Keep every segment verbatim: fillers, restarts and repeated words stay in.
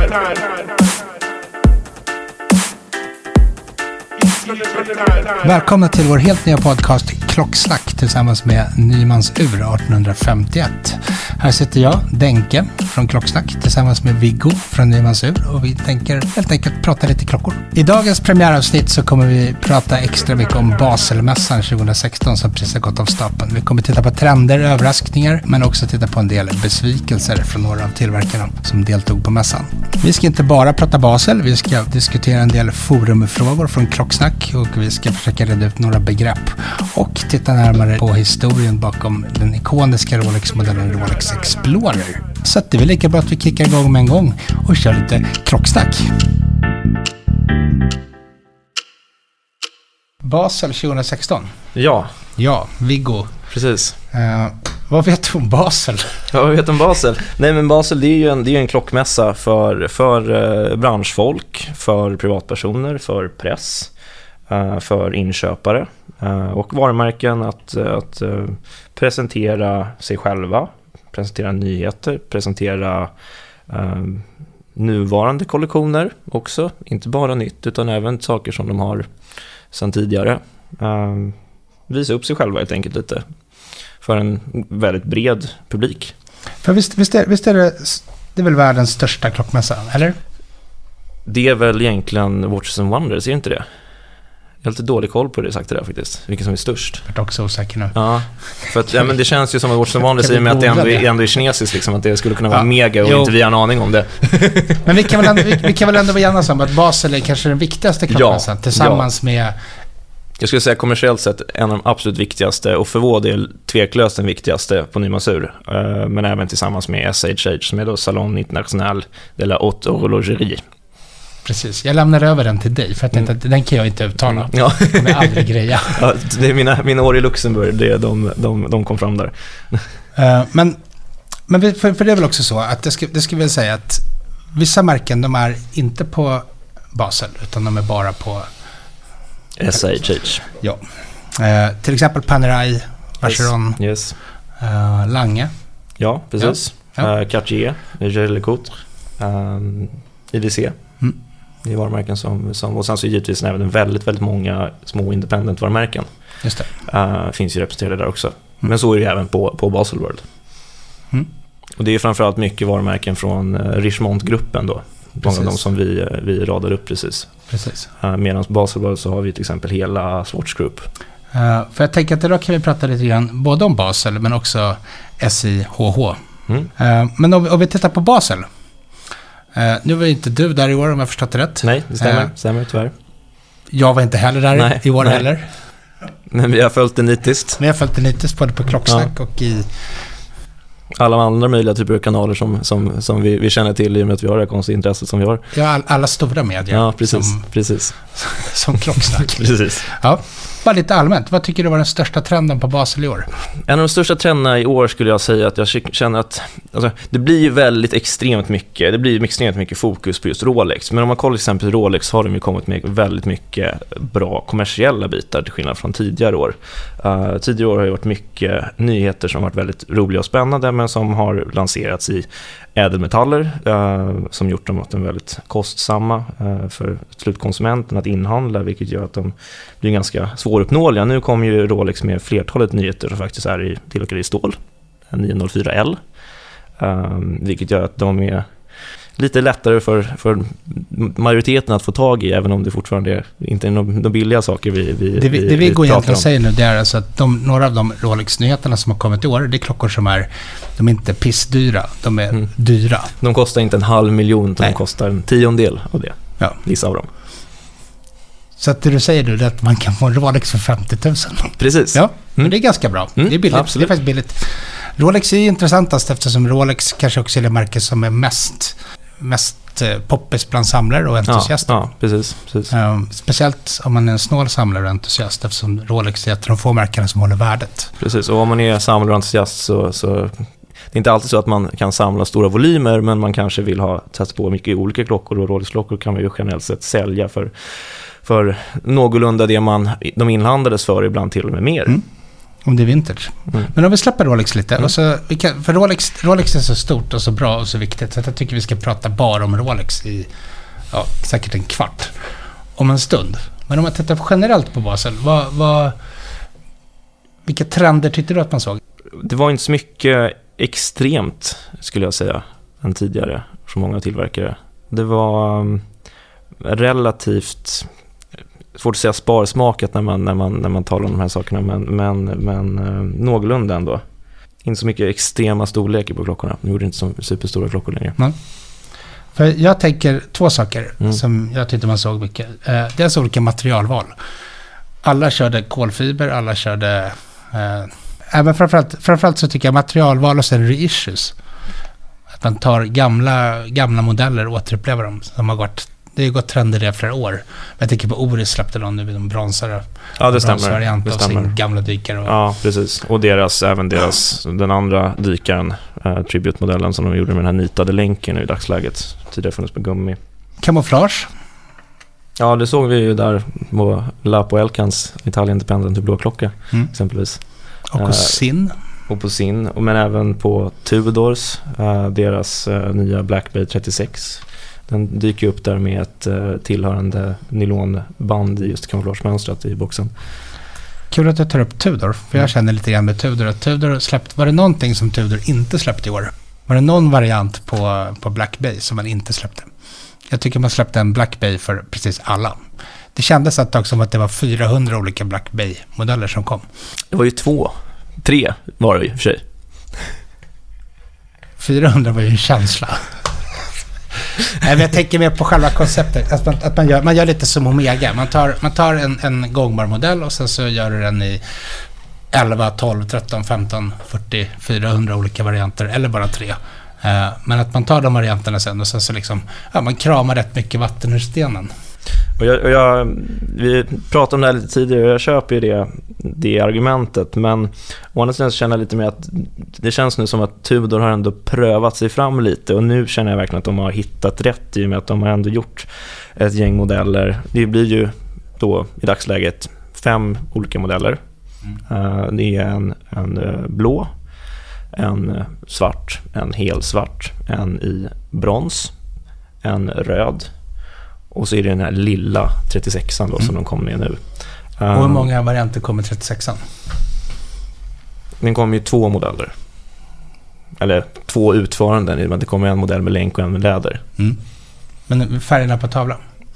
Välkomna till vår helt nya podcast Klocksnack tillsammans med Nymans ur arton femtioett. Här sitter jag, Denke, från Klocksnack tillsammans med Viggo från Nymans ur och vi tänker helt enkelt prata lite klockor. I dagens premiäravsnitt så kommer vi prata extra mycket om Baselmässan tjugo sexton som precis har gått av stapeln. Vi kommer titta på trender, överraskningar men också titta på en del besvikelser från några av tillverkarna som deltog på mässan. Vi ska inte bara prata Basel, vi ska diskutera en del forumfrågor från Klocksnack och vi ska försöka reda ut några begrepp och titta närmare på historien bakom den ikoniska Rolex-modellen Rolex Explorer. Så det är väl lika bra att vi kickar igång med en gång och kör lite klocksnack. Basel tjugo sexton. Ja. Ja, Viggo. Precis. Uh, vad vet du om Basel? Ja, vad vet du om Basel? Nej, men Basel det är ju en, det är en klockmässa för, för uh, branschfolk, för privatpersoner, för press, uh, för inköpare uh, och varumärken att, uh, att uh, presentera sig själva, presentera nyheter, presentera uh, nuvarande kollektioner också, inte bara nytt utan även saker som de har sedan tidigare. Uh, visa upp sig själva helt enkelt lite för en väldigt bred publik. För visst, visst, är, visst är det, det är väl världens största klockmässa, eller? Det är väl egentligen Watches and Wonders, är inte det? Jag har lite dålig koll på det sagt det där faktiskt. Vilken som är störst. Jag är också osäker nu. Ja, för att, ja, men det känns ju som att Watches and Wonders i och med att det ändå är, ändå är kinesiskt liksom, att det skulle kunna vara ja, mega och jo. Inte vi har en aning om det. Men vi kan väl ändå, vi, vi kan väl ändå vara enas om att Basel är kanske den viktigaste klockmässan ja, tillsammans ja. med... Jag skulle säga kommersiellt sett en av de absolut viktigaste och för vår del tveklöst den viktigaste på Nymans ur. Men även tillsammans med S H H som är då Salon International de la Haute Horlogerie. Precis, jag lämnar över den till dig för att mm. den kan jag inte uttala. Mm. Ja. Det kommer aldrig greja. Ja, det är mina, mina år i Luxemburg, det, de, de, de kom fram där. Uh, men men för, för det är väl också så att det ska, det ska väl säga att vissa märken de är inte på Basel utan de är bara på S H H. Ja. Uh, till exempel Panerai, Vacheron, yes. yes. Uh, Lange. Ja, precis. Ja. Ja. Uh, Cartier, Jaeger LeCoultre, uh, I D C. Mm. Det är varumärken som, som... Och sen så givetvis även väldigt, väldigt många små independent-varumärken. Just det. Uh, finns ju representerade där också. Mm. Men så är det även på, på Basel World. Mm. Och det är framförallt mycket varumärken från uh, Richemont-gruppen då. Många av dem som vi, vi radar upp precis. Precis. Uh, medan på Basel World så har vi till exempel hela Swatch Group. Uh, för jag tänker att idag kan vi prata lite grann både om Basel men också S I H H. Mm. Uh, men om vi, om vi tittar på Basel. Uh, nu var inte du där i år om jag förstått det rätt. Nej, det stämmer, uh, stämmer tyvärr. Jag var inte heller där nej, i år nej. heller. Men vi har följt det nitiskt. Vi har följt det nitiskt både på Klocksnack ja. och i... alla andra möjliga typer av kanaler som, som, som vi, vi känner till i och med att vi har det konstiga intresset som vi har. Ja, all, alla stora medier. Ja, precis. Som, precis. som Klocksnack. Precis. Ja, bara lite allmänt. Vad tycker du var den största trenden på Basel i år? En av de största trenderna i år skulle jag säga att jag känner att alltså, det blir ju väldigt extremt mycket, det blir extremt mycket fokus på just Rolex. Men om man kollar till exempel Rolex har de ju kommit med väldigt mycket bra kommersiella bitar till skillnad från tidigare år. Uh, tidigare år har ju varit mycket nyheter som har varit väldigt roliga och spännande men som har lanserats i ädelmetaller uh, som gjort dem att de är väldigt kostsamma uh, för slutkonsumenten att inhandla, vilket gör att de blir ganska svåruppnåeliga. Nu kommer ju Rolex med flertalet nyheter som faktiskt är i, tillverkade i stål, nio noll fyra L, uh, vilket gör att de är lite lättare för, för majoriteten att få tag i, även om det fortfarande är inte är de, de billiga saker vi, vi, det vi, vi, det vi går egentligen om. säger nu det är alltså att de, några av de Rolex-nyheterna som har kommit i år, det är klockor som är, de är inte pissdyra, de är mm. dyra. De kostar inte en halv miljon, de kostar en tiondel av det, ja. vissa av dem. Så att det du säger nu är att man kan få en Rolex för femtio tusen. Precis. Ja, mm. men det är ganska bra. Mm. Det är billigt, Absolut. det är faktiskt billigt. Rolex är intressantast eftersom Rolex kanske också är det märke som är mest mest poppis bland samlare och entusiaster. Ja, ja precis. precis. Um, speciellt om man är en snål samlare och entusiast eftersom Rolex är ett av de få märkena som håller värdet. Precis, och om man är samlare och entusiast så, så det är inte alltid så att man kan samla stora volymer, men man kanske vill ha testa på mycket olika klockor, och Rolex-klockor kan man ju generellt sett sälja för, för någorlunda det man, de inhandlades för, ibland till och med mer. Mm. Om det är vintage. Mm. Men om vi släpper Rolex lite. Mm. Och så, vi kan, för Rolex, Rolex är så stort och så bra och så viktigt. Så att jag tycker vi ska prata bara om Rolex i ja, säkert en kvart. Om en stund. Men om man tittar generellt på basen. Vad, vad, vilka trender tyckte du att man såg? Det var inte så mycket extremt, skulle jag säga, än tidigare. För många tillverkare. Det var um, relativt... Svårt att säga sparsmakat när man, när man, när man talar om de här sakerna, men, men, men eh, någorlunda ändå. Inte så mycket extrema storlekar på klockorna. Nu gjorde det inte så superstora klockor längre. Mm. För jag tänker två saker mm. som jag tyckte man såg mycket. Eh, dels olika materialval. Alla körde kolfiber, alla körde... Eh, även framförallt, framförallt så tycker jag materialval och sen reissues. Att man tar gamla, gamla modeller och återupplever dem som har gått... Det har ju gått trender det flera år. Men jag tänker på Oris släppte någon nu vid de bronsare. Ja, det stämmer. Det stämmer. Av sin gamla dykare. Och... Ja, precis. Och deras, även deras, den andra dykaren, eh, Tribute-modellen som de gjorde med den här nitade länken i dagsläget. Tidigare funnits på gummi. Camouflage. Ja, det såg vi ju där på Lapo Elkans Italian Independent blå klocka mm. exempelvis. Och på Sin. Eh, och på Sin, men även på Tudors, eh, deras eh, nya Black Bay trettiosex. Den dyker upp där med ett uh, tillhörande nylonband i just kamouflagemönstrat i boxen. Kul att du tar upp Tudor, för jag känner lite grann med Tudor. Att Tudor släppt, var det någonting som Tudor inte släppte i år? Var det någon variant på, på Black Bay som man inte släppte? Jag tycker man släppte en Black Bay för precis alla. Det kändes ett tag som att det var fyrahundra olika Black Bay-modeller som kom. Det var ju två, tre var det i och för sig. fyrahundra var ju en känsla. Nej, men jag tänker mer på själva konceptet. Att man, att man, gör, man gör lite som Omega. Man tar, man tar en, en gångbar modell och sen så gör du den i elva, tolv, tretton, femton, fyrtio, fyrahundra olika varianter. Eller bara tre. Uh, men att man tar de varianterna sen och sen så liksom, ja, man kramar rätt mycket vatten ur stenen. Och jag, och jag, vi pratade om det här lite tidigare och jag köper ju det, det argumentet, men å andra sidan känner jag lite med att det känns nu som att Tudor har ändå prövat sig fram lite och nu känner jag verkligen att de har hittat rätt i och med att de har ändå gjort ett gäng modeller. Det blir ju då i dagsläget fem olika modeller. Mm. Uh, det är en, en uh, blå, en uh, svart, en helsvart, en i brons, en röd. Och så är det den här lilla trettiosexan då, mm. som de kommer med nu. Um, och hur många varianter kommer trettiosexan? Den kommer ju två modeller. Eller två utföranden. Det kommer en modell med länk och en med läder. Mm. Men färgerna på tavlan?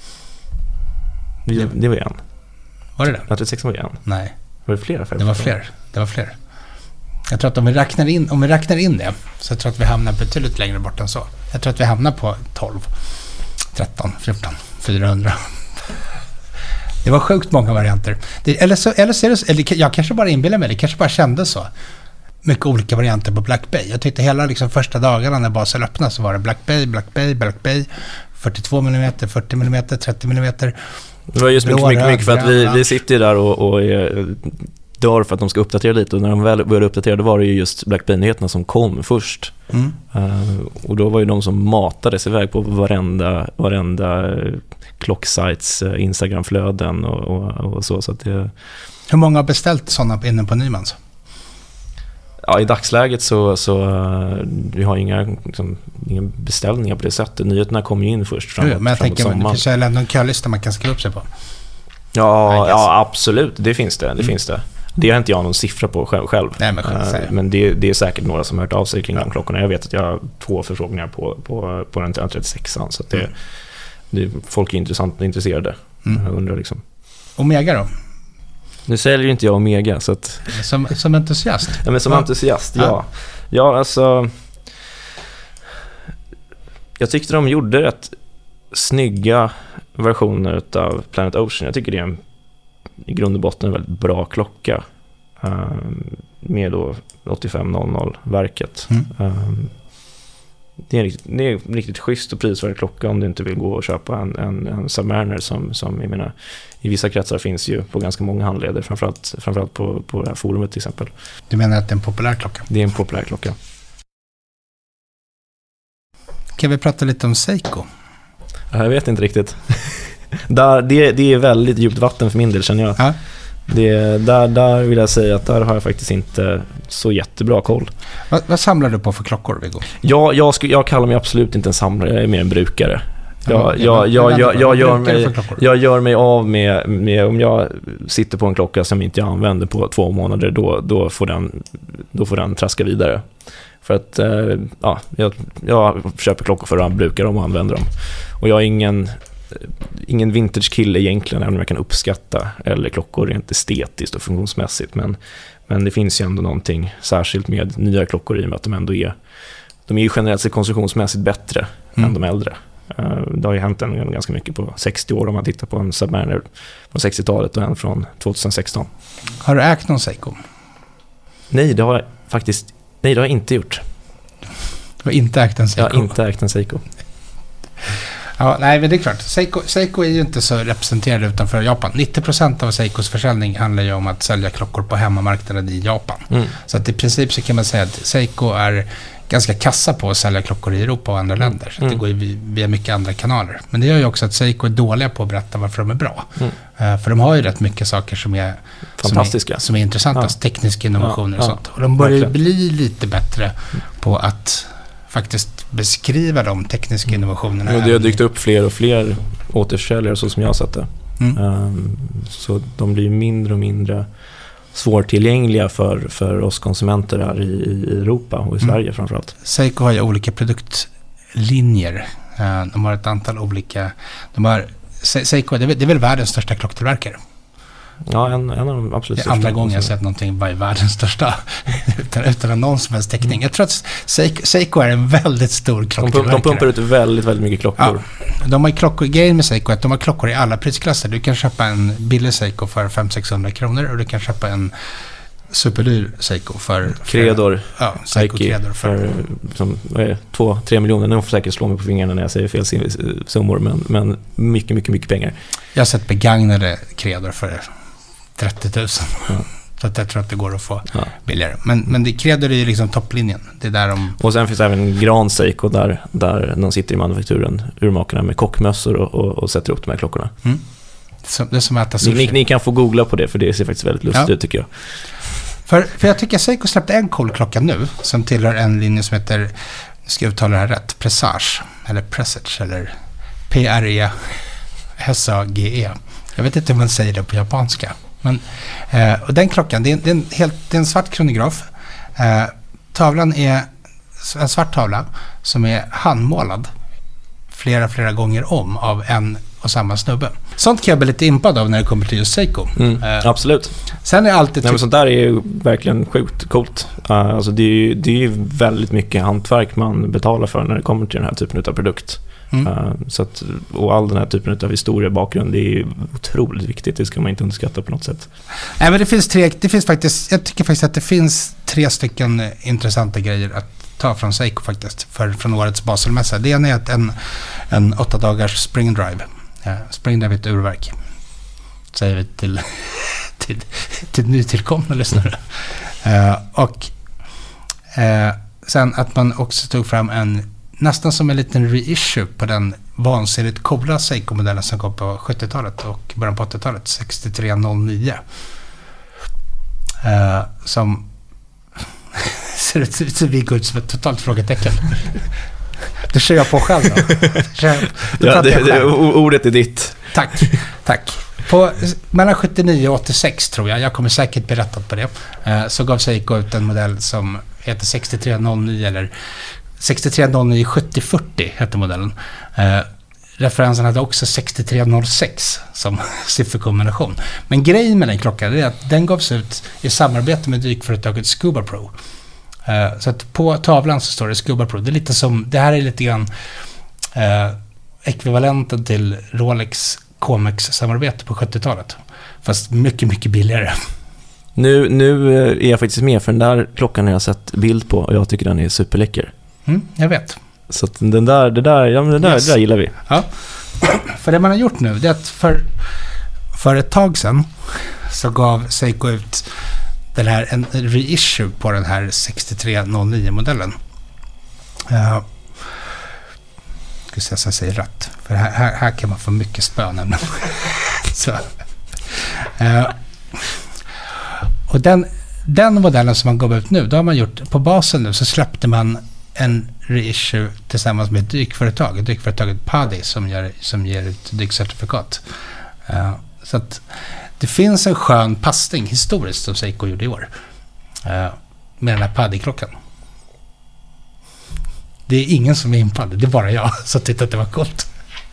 Det, det var en. Var det det? Ja, trettiosexan var en. Nej. Var det flera färger? Det var fler. Det var fler. Jag tror att om vi räknar in, om vi räknar in det så jag tror att vi hamnar betydligt längre bort än så. Jag tror att vi hamnar på tolv. tretton, fjorton, fyrahundra. Det var sjukt många varianter. Det, eller, så, eller så är det så, eller jag kanske bara inbillar mig, det kanske bara kändes så. Mycket olika varianter på Black Bay. Jag tyckte hela liksom, första dagarna när basen öppnade så var det Black Bay, Black Bay, Black Bay, fyrtiotvå millimeter, fyrtio millimeter, trettio millimeter. Det var just mycket, mycket, mycket för att vi, vi sitter där och, och är dör för att de ska uppdatera lite och när de väl började uppdatera då var det ju just Black Bay-nyheterna som kom först. Mm. Uh, och då var ju de som matades iväg på varenda, varenda klocksajts uh, Instagram-flöden och, och, och så. så att det... Hur många har beställt sådana inne på Nymans? Ja, i dagsläget så, så uh, vi har inga, liksom, inga beställningar på det sättet. Nyheterna kommer ju in först framåt, jo, men jag tänker, det finns ju ändå en kölista man kan skriva upp sig på. Ja, ja absolut. Det finns det. Det mm. finns det. Det har inte jag någon siffra på själv. själv. Nej, men, uh, men det, det är säkert några som har hört av sig kring ja. de klockorna. Jag vet att jag har två förfrågningar på, på, på den trettiosexan. Så att det, mm. det, folk är intressant, intresserade. Mm. Jag undrar liksom. Omega då? Nu säljer ju inte jag Omega. Så att... som, som entusiast? Ja, men som ja. entusiast, ja. ja. Ja, alltså... Jag tyckte de gjorde rätt snygga versioner av Planet Ocean. Jag tycker det är en i grund och botten en väldigt bra klocka um, med då åttiofem noll noll-verket. Mm. Um, det, är riktigt, det är en riktigt schysst och prisvärd klocka om du inte vill gå och köpa en, en, en Submariner som, som jag menar, i vissa kretsar finns ju på ganska många handleder, framförallt, framförallt på, på det här forumet till exempel. Du menar att det är en populär klocka? Det är en populär klocka. Kan vi prata lite om Seiko? Jag vet inte riktigt. Där, det, det är väldigt djupt vatten för min del, känner jag. Ja. Det, där, där vill jag säga att där har jag faktiskt inte så jättebra koll. Vad, vad samlar du på för klockor, Viggo? Jag, jag, sku, jag kallar mig absolut inte en samlare, jag är mer en brukare. Jag, jag, jag, jag, jag, gör mig, jag gör mig av med, med, om jag sitter på en klocka som inte jag använder på två månader, då, då, får, den, då får den traska vidare. För att ja, jag, jag köper klockor för att bruka dem och använder dem. Och jag är ingen, ingen vintage-kille egentligen, även om jag kan uppskatta eller klockor rent estetiskt och funktionsmässigt. Men, men det finns ju ändå någonting särskilt med nya klockor i och med att de ändå är, de är ju generellt sett konstruktionsmässigt bättre mm. än de äldre. Det har ju hänt en, ganska mycket på sextio år om man tittar på en Submariner från sextiotalet och en från tjugohundrasexton. Har du ägt någon Seiko? Nej, det har jag faktiskt nej, det har jag inte gjort. Du har inte ägt en Seiko? Jag har inte ägt en Seiko. Ja, nej, men det är klart. Seiko, Seiko är ju inte så representerad utanför Japan. nittio procent av Seikos försäljning handlar ju om att sälja klockor på hemmamarknaden i Japan. Mm. Så att i princip så kan man säga att Seiko är ganska kassa på att sälja klockor i Europa och andra länder. Så att det går ju via mycket andra kanaler. Men det gör ju också att Seiko är dåliga på att berätta varför de är bra. Mm. Uh, för de har ju rätt mycket saker som är fantastiska, som är, som är intressanta, ja. Tekniska innovationer ja, ja. och sånt. Och de börjar ju bli lite bättre på att faktiskt beskriva de tekniska mm. innovationerna. Och det har dykt upp fler och fler återförsäljare så som jag har sett det. Mm. Um, så de blir mindre och mindre svårtillgängliga för, för oss konsumenter här i, i Europa och i Sverige mm. framförallt. Seiko har ju olika produktlinjer. De har ett antal olika... De har, Seiko, det är, det är väl världens största klocktillverkare. Ja, en, en av de absolut största. Det är andra gången jag sett någonting var världens största utan, utan någon som helst täckning. Jag tror att Seiko, Seiko är en väldigt stor klocktillverkare. De, de pumpar ut väldigt, väldigt mycket klockor. Ja, de har klockor, grejen med Seiko är att de har klockor i alla prisklasser. Du kan köpa en billig Seiko för fem till sexhundra kronor och du kan köpa en superdyr Seiko för... Credor. Ja, Seiko Credor för... för som, två, tre miljoner. Nu får säkert slå mig på fingrarna när jag säger fel summor, men, men mycket, mycket, mycket pengar. Jag har sett begagnade Credor för trettio tusen. Ja. Så att jag tror att det går att få ja. billigare. Men, men det Credor är ju liksom topplinjen. Det är där de... Och sen finns det även Gran Seiko där, där de sitter i manufakturen, urmakarna med kockmössor och, och, och sätter upp de här klockorna. Mm. Så, det är som att äta sushi. Ni, ni kan få googla på det, för det ser faktiskt väldigt lustigt ut, ja. tycker jag. För, för jag tycker att Seiko släppte en cool klocka nu som tillhör en linje som heter, nu ska jag uttala det här rätt, Presage eller Presage eller P R E S A G E. Jag vet inte hur man säger det på japanska. Men, eh, och den klockan, det är, det, är en helt, det är en svart kronograf. Eh, tavlan är en svart tavla som är handmålad flera, flera gånger om av en och samma snubbe. Sånt kan jag bli lite impad av när det kommer till just Seiko. Mm, uh, absolut. Sen är alltid... Nej, men sånt där är ju verkligen sjukt coolt. Uh, alltså det är ju det är ju väldigt mycket hantverk man betalar för när det kommer till den här typen av produkt. Mm. Uh, så att, och all den här typen av historia bakgrund, det är ju otroligt viktigt. Det ska man inte underskatta på något sätt. Nej, men det finns tre, det finns faktiskt, jag tycker faktiskt att det finns tre stycken intressanta grejer att ta från Seiko faktiskt, för, från årets Baselmässa. Det ena är att en, en åtta dagars spring drive. Ja, spring drive är ett urverk. Säger vi till, till, till nytillkomna lyssnare. Mm. Uh, och uh, sen att man också tog fram en nästan som en liten reissue på den vansinnigt coola Seiko-modellen som kom på sjuttiotalet och början på åttiotalet, sextiotre noll nio. Uh, som ser ut som vi går ut som ett totalt frågetecken. Det kör jag på själv då. Kör, då ja, det, det, ordet är ditt. Tack, tack. På mellan sjuttionio och åttiosex tror jag, jag kommer säkert berättat på det, uh, så gav Seiko ut en modell som heter sextiotre noll nio eller sextiotre noll nio sjuttio fyrtio hette modellen. Uh, referensen hade också sextiotre noll sex som sifferkombination. Men grejen med den klockan är att den gavs ut i samarbete med dykföretaget Scuba Pro. Uh, så att på tavlan så står det Scuba Pro. Det är lite som, det här är lite grann uh, ekvivalenten till Rolex Comex-samarbete på sjuttiotalet. Fast mycket, mycket billigare. Nu, nu är jag faktiskt med, för den där klockan har jag sett bild på och jag tycker den är superläcker. Mm, jag vet. Så att den där, det där, ja, men den där, yes. det där gillar vi. Ja. För det man har gjort nu, det är att för, för ett tag sedan så gav Seiko ut den här, en reissue på den här sextiotre noll nio-modellen. Uh, ska se så jag säger rätt. För här, här, här kan man få mycket spö nämligen. så. Uh, Och den, den modellen som man gav ut nu, då har man gjort, på basen nu så släppte man en reissue tillsammans med ett dykföretag, dykföretaget Paddy som, gör, som ger ut dykcertifikat. Uh, så att det finns en skön passning historiskt som Seiko gjorde i år. Uh, med den här Paddy-klockan. Det är ingen som är impad, det är bara jag som tyckte att det var coolt.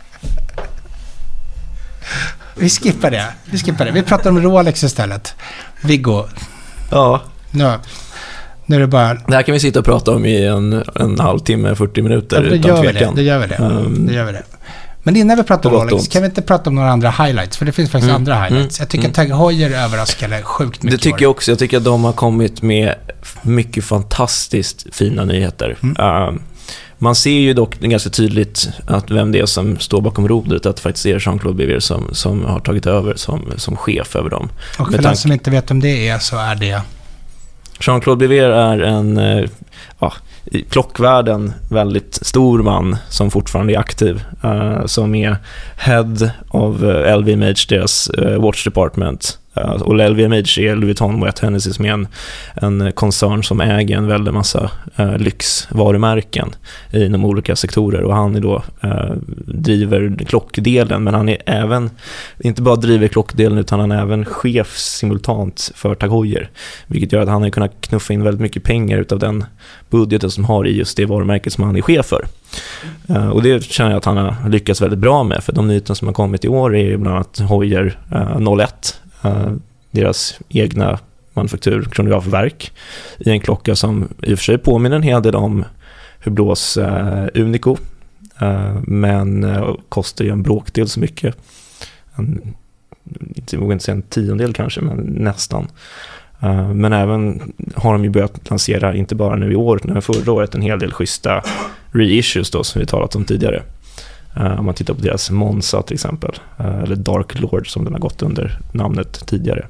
Vi skippar det. Vi skippar det. Vi pratar om Rolex istället. Viggo. Ja. Nu, nu är det bara... Det här kan vi sitta och prata om i en, en halvtimme, fyrtio minuter. Ja, det, utan gör vi tvekan. det, det gör vi det. Um, det gör vi det. Men innan vi pratar om Rolex, ont. kan vi inte prata om några andra highlights? För det finns faktiskt mm. andra highlights. Jag tycker mm. att Tag Heuer överraskade sjukt mycket. Det tycker jag också. Jag tycker att de har kommit med mycket fantastiskt fina nyheter. Mm. Um, man ser ju dock ganska tydligt att vem det är som står bakom rodret, att det faktiskt är Jean-Claude Biver som, som har tagit över som, som chef över dem. Och för den som inte vet om det är, så är det... Jean-Claude Biver är en... Ja, i klockvärlden väldigt stor man som fortfarande är aktiv, uh, som är head of uh, L V M H, deras uh, watch department. Uh, och L V M H är Louis Vuitton Moet Hennessy, som är en, en koncern som äger en väldigt massa uh, lyxvarumärken inom olika sektorer, och han är då uh, driver klockdelen, men han är även inte bara driver klockdelen utan han är även chef simultant för Tag Heuer, vilket gör att han har kunnat knuffa in väldigt mycket pengar utav den budgeten som har i just det varumärket som han är chef för. Uh, och det känner jag att han har lyckats väldigt bra med, för de nyheter som har kommit i år är bland annat Heuer uh, noll ett, uh, deras egna manufaktur kronografverk i en klocka som i och för sig påminner en hel del om Hublots uh, Unico, uh, men uh, kostar ju en bråkdel så mycket, en, inte, jag vågar inte säga en tiondel kanske, men nästan. Uh, men även har de ju börjat lansera, inte bara nu i år, utan förra året, en hel del schyssta reissues då, som vi talat om tidigare. Uh, om man tittar på deras Monza till exempel, uh, eller Dark Lord som den har gått under namnet tidigare.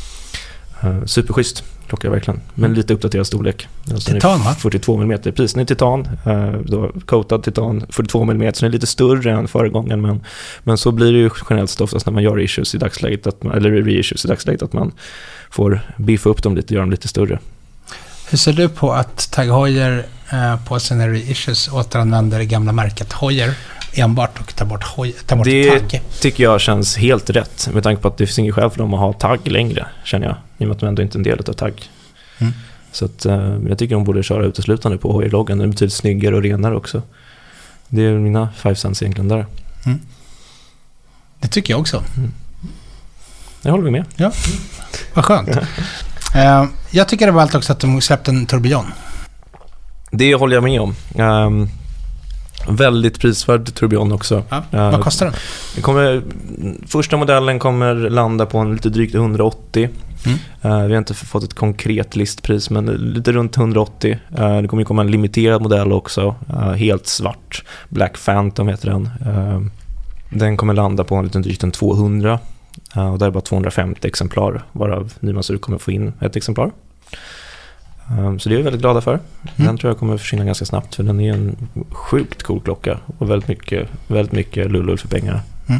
Uh, superschysst klocka verkligen, men lite uppdaterad storlek. Alltså titan, va? fyrtiotvå millimeter, precis, den är titan, uh, då coatad titan, fyrtiotvå millimeter, så den är lite större än föregången, men, men så blir det ju generellt oftast när man gör reissues i dagsläget, att man, eller reissues i dagsläget, att man får biffa upp dem lite, göra dem lite större. Hur ser du på att Tag Heuer eh, på sina reissues återanvänder det gamla märket Heuer enbart och tar bort, Heuer, tar bort det tagg? Det tycker jag känns helt rätt, med tanke på att det finns ingen skäl för dem att ha tagg längre, känner jag, i och med att de ändå inte är en del av tagg. Mm. Så att, eh, jag tycker de borde köra uteslutande på Heuer-loggan. Den är betydligt snyggare och renare också. Det är mina five cents egentligen där. Mm. Det tycker jag också. Mm. Jag håller med. Ja, vad skönt. uh, jag tycker det var allt också att de släppte en tourbillon. Det håller jag med om. Um, väldigt prisvärd tourbillon också. Ja, uh, vad kostar den? Det kommer, första modellen kommer landa på en lite drygt hundraåttio. Mm. Uh, vi har inte fått ett konkret listpris, men lite runt hundraåttio. Uh, det kommer ju komma en limiterad modell också. Uh, helt svart. Black Phantom heter den. Uh, den kommer landa på en liten drygt en tvåhundra. Uh, och där är bara tvåhundrafemtio exemplar, varav Nymans Ur kommer få in ett exemplar. Um, så det är vi väldigt glada för. Den mm. tror jag kommer försvinna ganska snabbt, för den är en sjukt cool klocka och väldigt mycket, väldigt mycket lullull för pengar. Mm.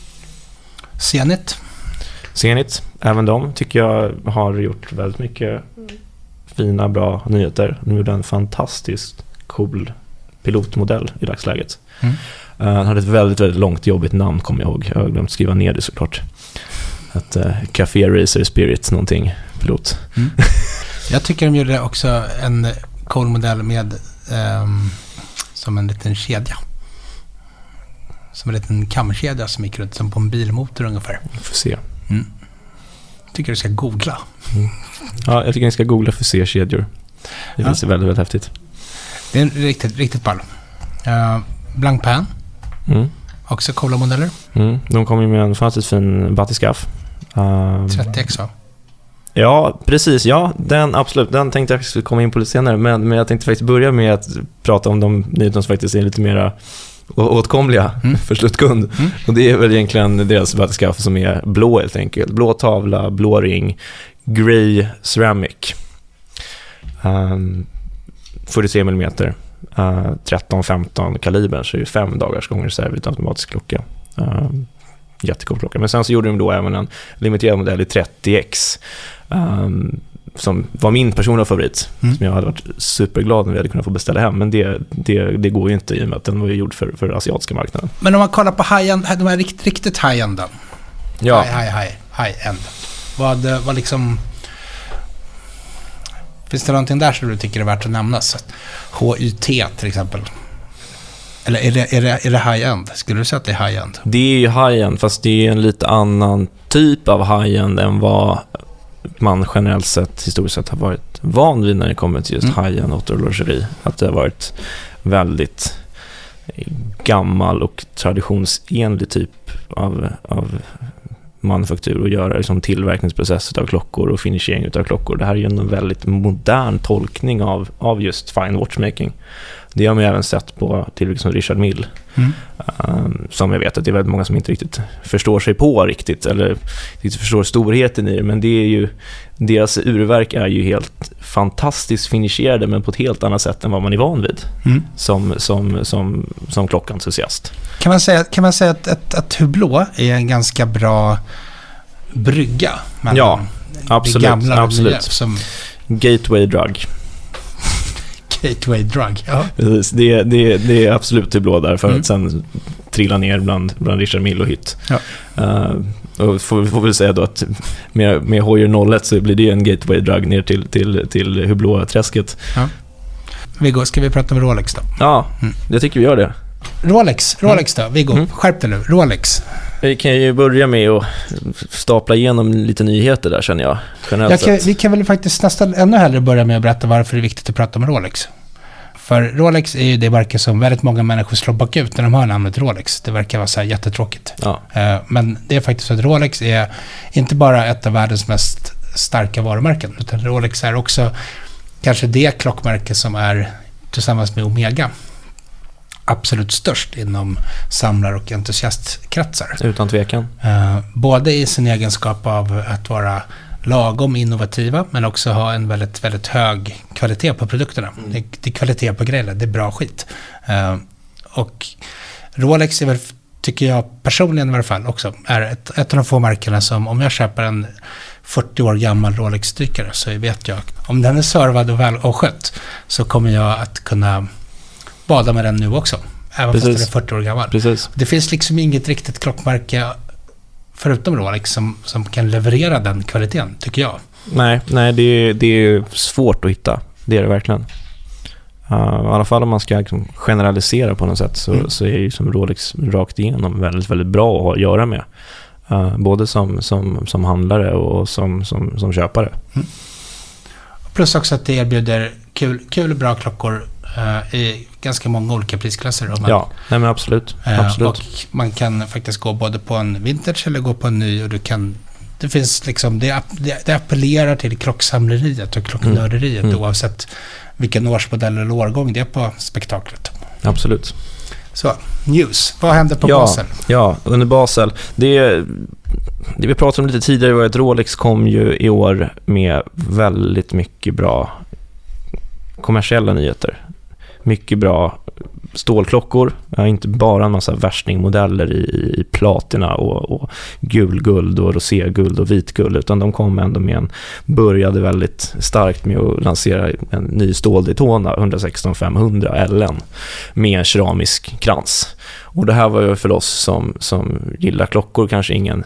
Zenit? Zenit, även de tycker jag har gjort väldigt mycket fina, bra nyheter. Nu är det en fantastiskt cool pilotmodell i dagsläget. Mm. Uh, han hade ett väldigt, väldigt långt jobbigt namn, kommer jag ihåg. Jag har glömt skriva ner det såklart. Att uh, Café Racer Spirit, någonting, pilot. Mm. Jag tycker de gjorde också en cool modell med um, som en liten kedja. Som en liten kamkedja som gick runt som på en bilmotor ungefär. Vi får se. Mm. Jag tycker du ska googla. Mm. Ja, jag tycker ni ska googla för C-kedjor. Det ja. är väldigt, väldigt häftigt. Det är riktigt, riktigt ball. Uh, Blancpain. Mm. Också coola modeller. Mm. De kommer med en fantastiskt fin batiscaf. Um, trettio X, va? Ja, precis. Ja, den absolut. Den tänkte jag skulle komma in på lite senare. Men, men jag tänkte faktiskt börja med att prata om de nyheterna som faktiskt är lite mer åtkomliga mm. för slutkund. Mm. Och det är väl egentligen deras batiscaf som är blå helt enkelt. Blå tavla, blå ring, grey ceramic. Um, fyrtiotre millimeter. Uh, tretton femton kaliber, så är det fem dagars gångerreserv utan automatisk klocka. Uh, jättecool klocka. Men sen så gjorde de då även en limiterad modell i trettio X. Um, som var min personliga favorit, Mm. som jag hade varit superglad när vi hade kunnat få beställa hem, men det, det, det går ju inte i och med att den var ju gjord för, för asiatiska marknaden. Men om man kollar på high-end, de här rikt, riktigt high-end då? Ja. High, high, high, high-end. Vad, vad liksom... Finns det någonting där som du tycker är värt att nämnas? H Y T till exempel. Eller är det, är det, är det high-end? Skulle du säga att det är high-end? Det är ju high-end, fast det är en lite annan typ av high-end än vad man generellt sett, historiskt sett, har varit van vid när det kommer till just mm. high-end horlogeri. Att det har varit väldigt gammal och traditionsenlig typ av, av manufaktur och göra liksom tillverkningsprocess av klockor och finishering av klockor. Det här är ju en väldigt modern tolkning av, av just fine watchmaking. Det har man ju även sett på till som Richard Mille. Mm. Um, som jag vet att det är väldigt många som inte riktigt förstår sig på riktigt eller riktigt förstår storheten i det, men det är ju, deras urverk är ju helt fantastiskt finisherade, men på ett helt annat sätt än vad man är van vid mm. som, som, som, som klockentusiast. Kan man säga, kan man säga att, att, att Hublot är en ganska bra brygga mellan ja, absolut, det gamla och absolut. nya som gateway drug. Gateway drug, ja. Precis, det, det, det är absolut Hublot där för mm. att sen trilla ner bland, bland Richard Mille och Hytt. Ja. Uh, och får, får väl säga då att med, med Heuer noll ett så blir det en gateway drug ner till, till, till Hublot-träsket. Ja. Viggo, ska vi prata om Rolex då? Ja, mm. jag tycker vi gör det. Rolex, Rolex då, Viggo, mm. skärp dig nu, Rolex. Vi kan ju börja med att stapla igenom lite nyheter där, känner jag. jag kan, vi kan väl faktiskt nästan ännu hellre börja med att berätta varför det är viktigt att prata om Rolex. För Rolex är ju det märke som väldigt många människor slår bakut när de hör namnet Rolex. Det verkar vara så här jättetråkigt. Ja. Men det är faktiskt så att Rolex är inte bara ett av världens mest starka varumärken, utan Rolex är också kanske det klockmärke som är tillsammans med Omega absolut störst inom samlar- och entusiastkretsar. Utan tvekan. Uh, både i sin egenskap av att vara lagom innovativa, men också ha en väldigt, väldigt hög kvalitet på produkterna. Mm. Det, det är kvalitet på grejerna, det är bra skit. Uh, och Rolex är väl, tycker jag personligen i alla fall också, är ett, ett av de få märkena som, om jag köper en fyrtio år gammal Rolex-strykare, så vet jag, om den är servad och väl och skött, så kommer jag att kunna bada med den nu också. Även Precis. fast den är fyrtio år gammal. Precis. Det finns liksom inget riktigt klockmärke förutom Rolex som, som kan leverera den kvaliteten, tycker jag. Nej, nej det, är, det är svårt att hitta. Det är det verkligen. Uh, I alla fall om man ska liksom generalisera på något sätt så, mm. så är ju som Rolex rakt igenom väldigt, väldigt bra att göra med. Uh, både som, som, som handlare och som, som, som köpare. Mm. Plus också att det erbjuder kul, kul och bra klockor uh, i ganska många olika prisklasser. Man, ja, nej men absolut. Uh, absolut. Och man kan faktiskt gå både på en vintage eller gå på en ny, och du kan, det finns liksom, det, det, det appellerar till klocksamleriet och klocknörderiet mm. Mm. oavsett vilken årsmodell eller årgång det är på spektaklet. Absolut. Så, news. Vad händer på ja, Basel? Ja, under Basel. Det, det vi pratade om lite tidigare var att Rolex kom ju i år med väldigt mycket bra kommersiella nyheter. Mycket bra stålklockor, ja, inte bara en massa värstingmodeller i, i platina och, och gulguld och roséguld och vitguld, utan de kom ändå med en, började väldigt starkt med att lansera en ny stål Daytona ett sexton femhundra L N med en keramisk krans. Och det här var ju för oss som, som gillar klockor kanske ingen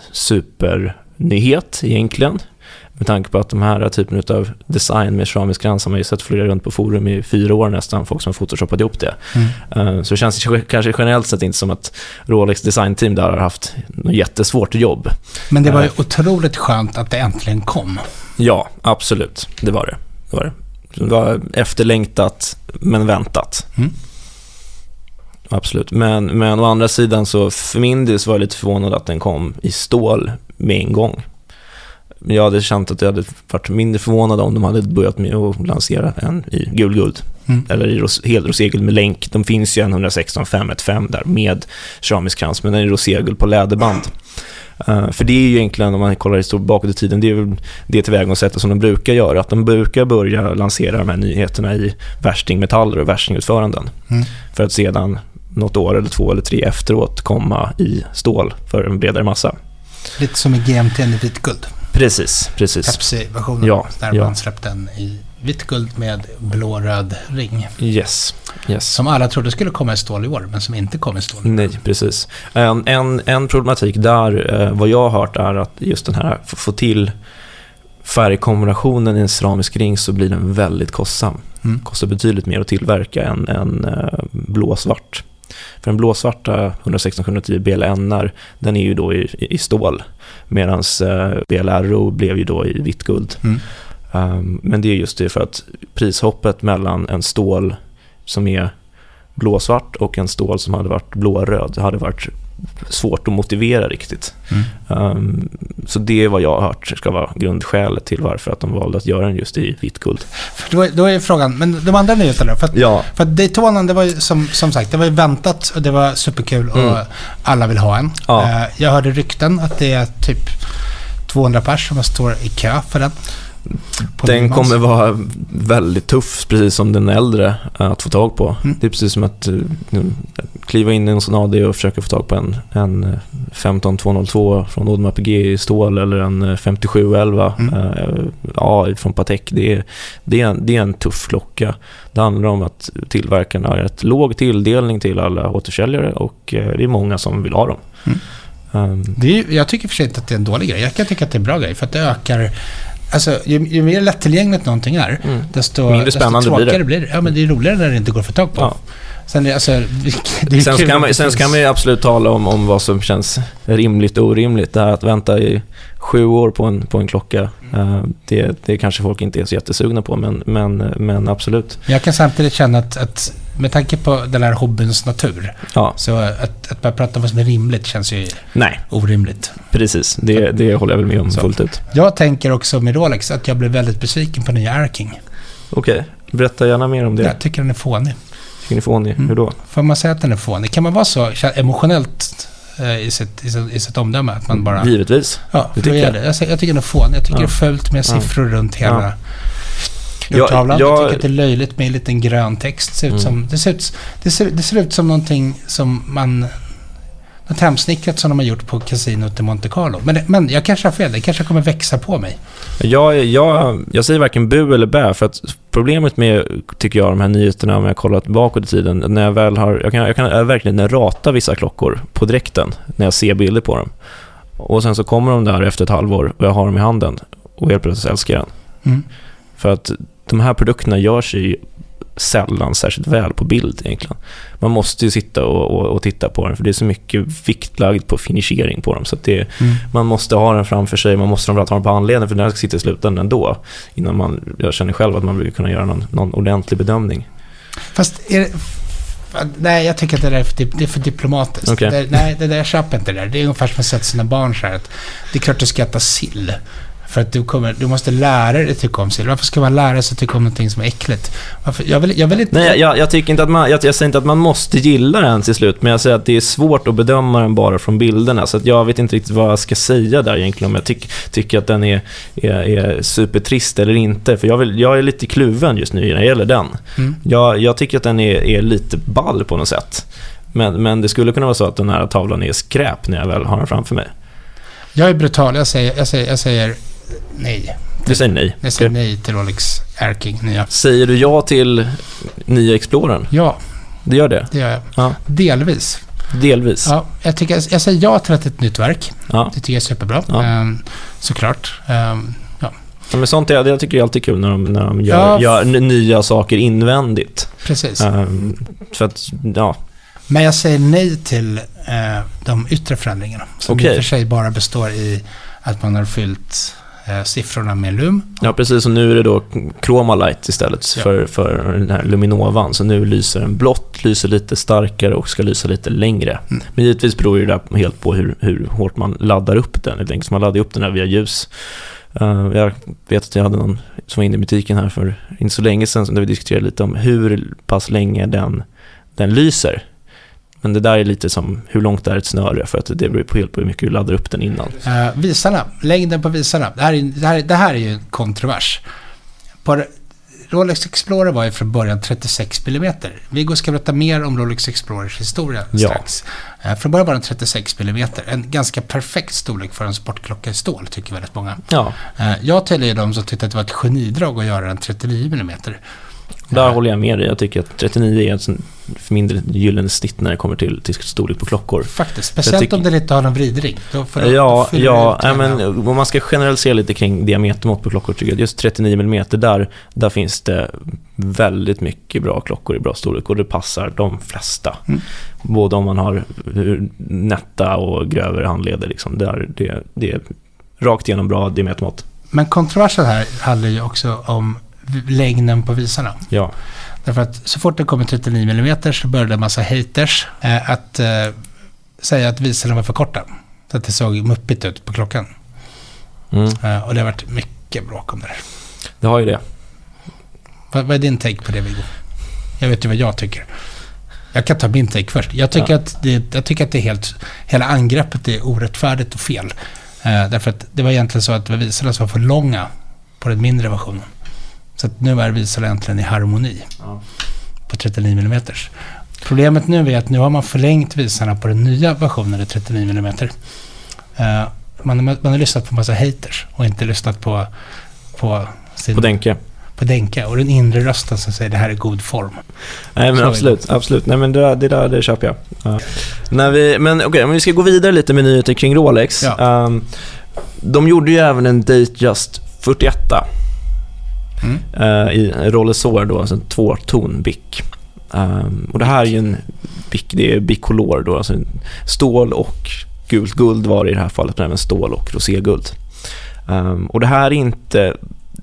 supernyhet egentligen, med tanke på att de här typen av design med keramisk krans har man ju sett flera runt på forum i fyra år nästan, folk som har photoshoppat ihop det. Mm. Så det känns kanske generellt sett inte som att Rolex designteam där har haft något jättesvårt jobb. Men det var ju uh, otroligt skönt att det äntligen kom. Ja, absolut. Det var det. Det var, det. Det var efterlängtat men väntat. Mm. Absolut. Men, men å andra sidan så för min del så var jag lite förvånad att den kom i stål med en gång. Men jag hade känt att jag hade varit mindre förvånad om de hade börjat med att lansera en i gulguld. Mm. Eller i ros- hel roséguld med länk. De finns ju en ett sexton femhundrafem där med keramisk krans, men den är roséguld på läderband. Uh, för det är ju egentligen, om man kollar historiskt bakåt i tiden, det är ju det tillvägagångssättet som de brukar göra. Att de brukar börja lansera de här nyheterna i värstingmetaller och värstingutföranden. Mm. För att sedan något år eller två eller tre efteråt komma i stål för en bredare massa. Lite som i G M T i vitguld. Precis, precis. Pepsi-versionen. Ja, där ja. man släppte den i vitt guld med blå-röd ring. Yes, yes. Som alla trodde skulle komma i stål i år, men som inte kom i stål. Nej, precis. En, en, en problematik där, eh, vad jag har hört, är att just den här, få, få till färgkombinationen i en ceramisk ring, så blir den väldigt kostsam. Mm. Kostar betydligt mer att tillverka än en eh, blåsvart. För den blåsvarta hundrasexton sjuhundratio B L N-ar, den är ju då i, i stål. Medan eh, B L R O blev ju då i vitt guld. Mm. Um, men det är just det, för att prishoppet mellan en stål som är blåsvart och en stål som hade varit blåröd hade varit svårt att motivera riktigt. Mm. Um, så det är vad jag har hört ska vara grundskälet till varför att de valde att göra den just i vitt guld. Då är, då är frågan, men de andra nyheterna, för att, ja. för att Daytona, det var ju som, som sagt, det var ju väntat och det var superkul och mm. alla vill ha en. Ja. Uh, jag hörde rykten att det är typ tvåhundra pers som står i kö för den. Den kommer vara väldigt tuff, precis som den äldre, att få tag på. Mm. Det är precis som att uh, kliva in i en sån A D och försöka få tag på en, en femton tvåhundratvå från Audemars Piguet i stål eller en femtiosju elva mm. uh, ja, från Patek. Det är, det, är en, det är en tuff klocka. Det handlar om att tillverkarna har ett låg tilldelning till alla återförsäljare och uh, det är många som vill ha dem. Mm. Um, det är, jag tycker för sig inte att det är en dålig grej. Jag kan tycka att det är en bra grej för att det ökar. Alltså, ju, ju mer lättillgängligt någonting är, mm. desto, mindre spännande desto tråkigare blir det. blir det. Ja, men det är roligare när det inte går att få tag på. Ja. Sen, alltså, det är sen, ska man, sen ska man ju absolut tala om, om vad som känns rimligt och orimligt. Det här att vänta i sju år på en, på en klocka, mm. uh, det, det kanske folk inte är så jättesugna på, men, men, men absolut. Jag kan samtidigt känna att, att med tanke på den här hobbyns natur, ja. så att, att bara prata om vad som är rimligt känns ju Nej. orimligt. Precis, det, det håller jag väl med om så. Fullt ut. Jag tänker också med Rolex att jag blev väldigt besviken på nya Air King. Okej, okay. Berätta gärna mer om det. Jag tycker den är fånig. Tycker ni fånig? Mm. Hur då? Får man säga att den är fånig? Kan man vara så emotionellt eh, i, sitt, i, sitt, i sitt omdöme att man bara... Givetvis. Ja, det tycker jag. Det. Jag, jag tycker den är fånig. Jag tycker ja. det är följt med siffror ja. runt hela... Ja. Urtavlan. Jag, jag, jag tycker att det är löjligt med en liten grön text. Det ser, ut mm. som, det, ser ut, det, ser, det ser ut som någonting som man... Något hemsnickrat som de har gjort på kasinot i Monte Carlo. Men, men jag kanske har fel. Det kanske kommer växa på mig. Jag, jag, jag säger varken bu eller bä. För att problemet med, tycker jag, de här nyheterna, om jag har kollat bakåt i tiden, när jag väl har... Jag kan, jag kan verkligen rata vissa klockor på dräkten när jag ser bilder på dem. Och sen så kommer de där efter ett halvår och jag har dem i handen. Och helt plötsligt älskar jag den. Mm. För att de här produkterna gör sig sällan särskilt väl på bild egentligen. Man måste ju sitta och, och, och titta på den, för det är så mycket viktlagd på finishering på dem, så att det, mm. man måste ha den framför sig, man måste ha den på anledningen, för den ska sitta i slutändan ändå, innan man, jag känner själv att man vill kunna göra någon, någon ordentlig bedömning. Fast är det, nej, jag tycker att det, där är för, det är för diplomatiskt. Okay. Det, nej, det där jag köper inte det där. Det är ungefär som att sätta sina barn så här, att det är klart du ska äta sill. För att du, kommer, du måste lära dig tycka om sill. Varför ska man lära sig tycka om någonting som är äckligt? Varför, jag, vill, jag vill inte... Nej, jag, jag tycker inte att man... Jag, jag säger inte att man måste gilla den till slut. Men jag säger att det är svårt att bedöma den bara från bilderna. Så att jag vet inte riktigt vad jag ska säga där egentligen. Om jag tyck, tycker att den är, är, är supertrist eller inte. För jag, vill, jag är lite kluven just nu när det gäller den. Mm. Jag, jag tycker att den är, är lite ball på något sätt. Men, men det skulle kunna vara så att den här tavlan är skräp när jag väl har den framför mig. Jag är brutal. Jag säger... Jag säger, jag säger nej. Du säger nej. Jag säger nej till Rolex Air King nya. Säger du ja till nya Explorern? Ja. Det gör det? Det gör jag. Ja. Delvis. Delvis? Ja, jag, tycker, jag säger ja till ett nytt verk. Ja. Det tycker jag är superbra. Ja. Um, såklart. Um, ja. Ja, men sånt är, jag tycker jag är alltid kul när de, när de gör, ja. gör nya saker invändigt. Precis. Um, för att, ja. Men jag säger nej till uh, de yttre förändringarna. Som okay. i och för sig bara består i att man har fyllt siffrorna med lum. Ja, precis. Och nu är det då Chromalight istället ja. för, för den här Luminovan. Så nu lyser den blått, lyser lite starkare och ska lysa lite längre. Mm. Men givetvis beror ju det helt på hur, hur hårt man laddar upp den. Jag så man laddar upp den här via ljus. Uh, jag vet att jag hade någon som var inne i butiken här för inte så länge sedan, där vi diskuterade lite om hur pass länge den, den lyser. Men det där är lite som hur långt är ett snöre, för att det beror på helt på hur mycket du laddar upp den innan. Uh, visarna, längden på visarna. Det här är, det här, det här är ju en kontrovers. På Rolex Explorer var ju från början trettiosex millimeter. Viggo ska berätta mer om Rolex Explorers historia ja. strax. Eh, från början var den trettiosex millimeter. En ganska perfekt storlek för en sportklocka i stål, tycker väldigt många. Ja. Eh, jag tillhör de som tyckte att det var ett genidrag att göra en trettionio millimeter. Där uh, håller jag med dig. Jag tycker att trettionio är ett för mindre gyllene snitt när det kommer till, till storlek på klockor. Faktiskt, speciellt tycker, om det inte har någon vridring. Då får ja, då ja äh, men om man ska generalisera lite kring diametermått på klockor, tycker jag just trettionio millimeter, där, där finns det väldigt mycket bra klockor i bra storlek och det passar de flesta. Mm. Både om man har nätta och grövre handleder. Liksom. Där det, det är rakt igenom bra diametermått. Men kontroversen här handlar ju också om längden på visarna. Ja. Därför att så fort det kommer trettionio millimeter så började en massa haters eh, att eh, säga att visarna var för korta. Så att det såg muppigt ut på klockan. Mm. Eh, och det har varit mycket bråk om det där. Det har ju det. Vad, vad är din take på det, Viggo? Jag vet ju vad jag tycker. Jag kan ta min take först. Jag tycker, ja. att, det, jag tycker att det är helt, hela angreppet är orättfärdigt och fel. Eh, därför att det var egentligen så att det var visarna som var för långa på den mindre versionen. Så att nu är visarna egentligen i harmoni ja. på trettionio millimeter. Problemet nu är att nu har man förlängt visarna på den nya versionen i trettionio millimeter. Uh, man, man har lyssnat på en massa haters och inte lyssnat på på, sin, på Denke. På Denke och den inre rösten som säger det här är god form. Nej, men så absolut, absolut. Nej, men det, det där det köper jag. Uh. När vi, men okej, okay, men vi ska gå vidare lite med nyheter kring Rolex. Ja. Um, de gjorde ju även en Datejust fyrtioett. Mm. Uh, i Rolesor då, alltså en tvåton bic. Um, och det här är ju en bic, det är bicolor då, alltså stål och gult guld var det i det här fallet, men även stål och roséguld. Um, och det här är inte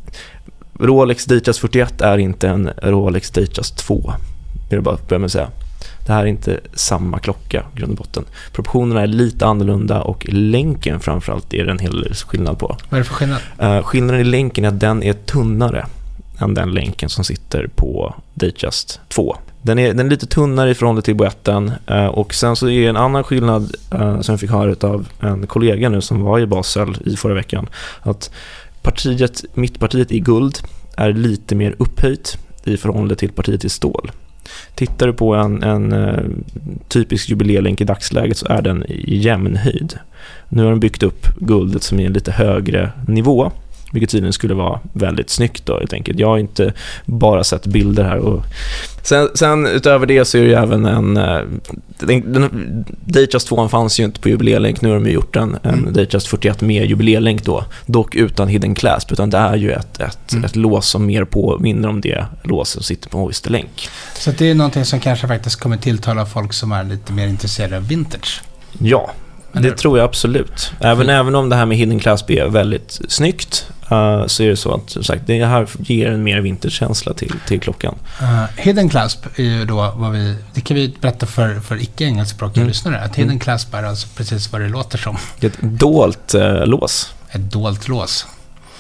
Rolex Datejust fyrtioett är inte en Rolex Datejust två. Vill jag bara börja med att säga. Det här är inte samma klocka i grund och botten. Proportionerna är lite annorlunda och länken framförallt är det en hel del skillnad på. Vad är det för skillnad? Uh, skillnaden i länken är att den är tunnare än den länken som sitter på Datejust två. Den är, den är lite tunnare i förhållande till boetten uh, och sen så är en annan skillnad uh, som jag fick höra av en kollega nu som var i Basel i förra veckan, att partiet, mittpartiet i guld är lite mer upphöjt i förhållande till partiet i stål. Tittar du på en, en uh, typisk jubileelänk i dagsläget så är den i jämn höjd. Nu har de byggt upp guldet som är en lite högre nivå, vilket tydligen skulle vara väldigt snyggt då, helt enkelt. Jag har inte bara sett bilder här. Och sen, sen utöver det så är det ju även en... Den, den, Datejust två fanns ju inte på jubileelänk. Nu har de ju gjort en, en mm. Datejust fyrtioett med jubileelänk då. Dock utan hidden clasp, utan det är ju ett, ett, mm. ett lås som mer påminner om det lås som sitter på oysterlänk. Så det är någonting som kanske faktiskt kommer tilltala folk som är lite mer intresserade av vintage? Ja, det, det tror jag absolut. Även, mm. även om det här med hidden clasp är väldigt snyggt, Uh, så är det så att som sagt, det här ger en mer vinterkänsla till, till klockan. Uh, hidden clasp är ju då vad vi, det kan vi berätta för, för icke-engelskspråkiga mm. lyssnare, att hidden mm. clasp är alltså precis vad det låter som. Ett dolt uh, lås. Ett dolt lås.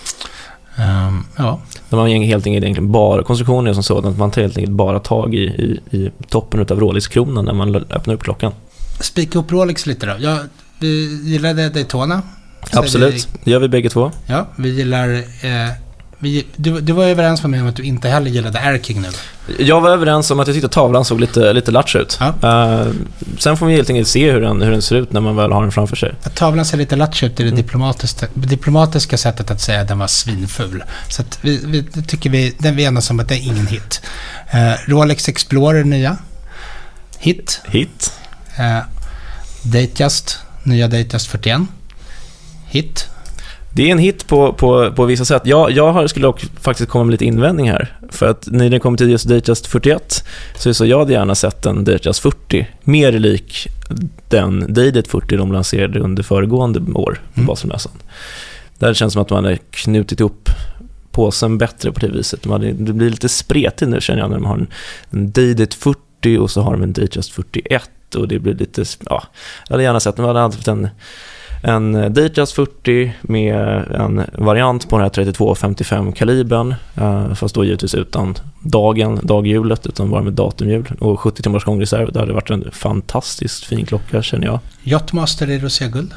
Um, ja. Där man helt enkelt egentligen bara, konstruktionen är som sådan att man tar helt enkelt bara tag i, i, i toppen av Rolex-kronan när man öppnar upp klockan. Spika upp Rolex lite då. Ja, vi gillade Daytona. Absolut, det gör vi bägge två. Ja, vi gillar... Eh, vi, du, du var överens med mig om att du inte heller gillade Air King nu. Jag var överens om att jag tyckte tavlan såg lite, lite latch ut. Ja. Uh, sen får vi helt enkelt se hur den, hur den ser ut när man väl har den framför sig. Att tavlan ser lite latch ut är det mm. diplomatiska, diplomatiska sättet att säga att den var svinful. Så att vi, vi tycker vi, den vi enas som att det är ingen hit. Uh, Rolex Explorer nya. Hit. Hit. Uh, Datejust, nya Datejust fyrtioett. Hit. Det är en hit på, på, på vissa sätt. Jag, jag skulle dock faktiskt komma med lite invändning här. För att när det kommer till just Datejust fyrtioett så är så jag hade gärna sett en Datejust fyrtio mer lik den Datejust fyrtio de lanserade under föregående år på mm. Baselmässan. Där det känns som att man hade knutit upp påsen bättre på det viset. Man hade, det blir lite spretigt nu känner jag när de har en, en Datejust fyrtio och så har de en Datejust fyrtioett och det blir lite, ja, jag hade gärna sett att man hade haft en En Datejust fyrtio med en variant på den här trettiotvå femtiofem kalibern, uh, fast då givetvis utan dagen, daghjulet, utan bara med datumhjul och sjuttio timmars gångreserv. Det hade varit en fantastiskt fin klocka känner jag. Yachtmaster i roséguld.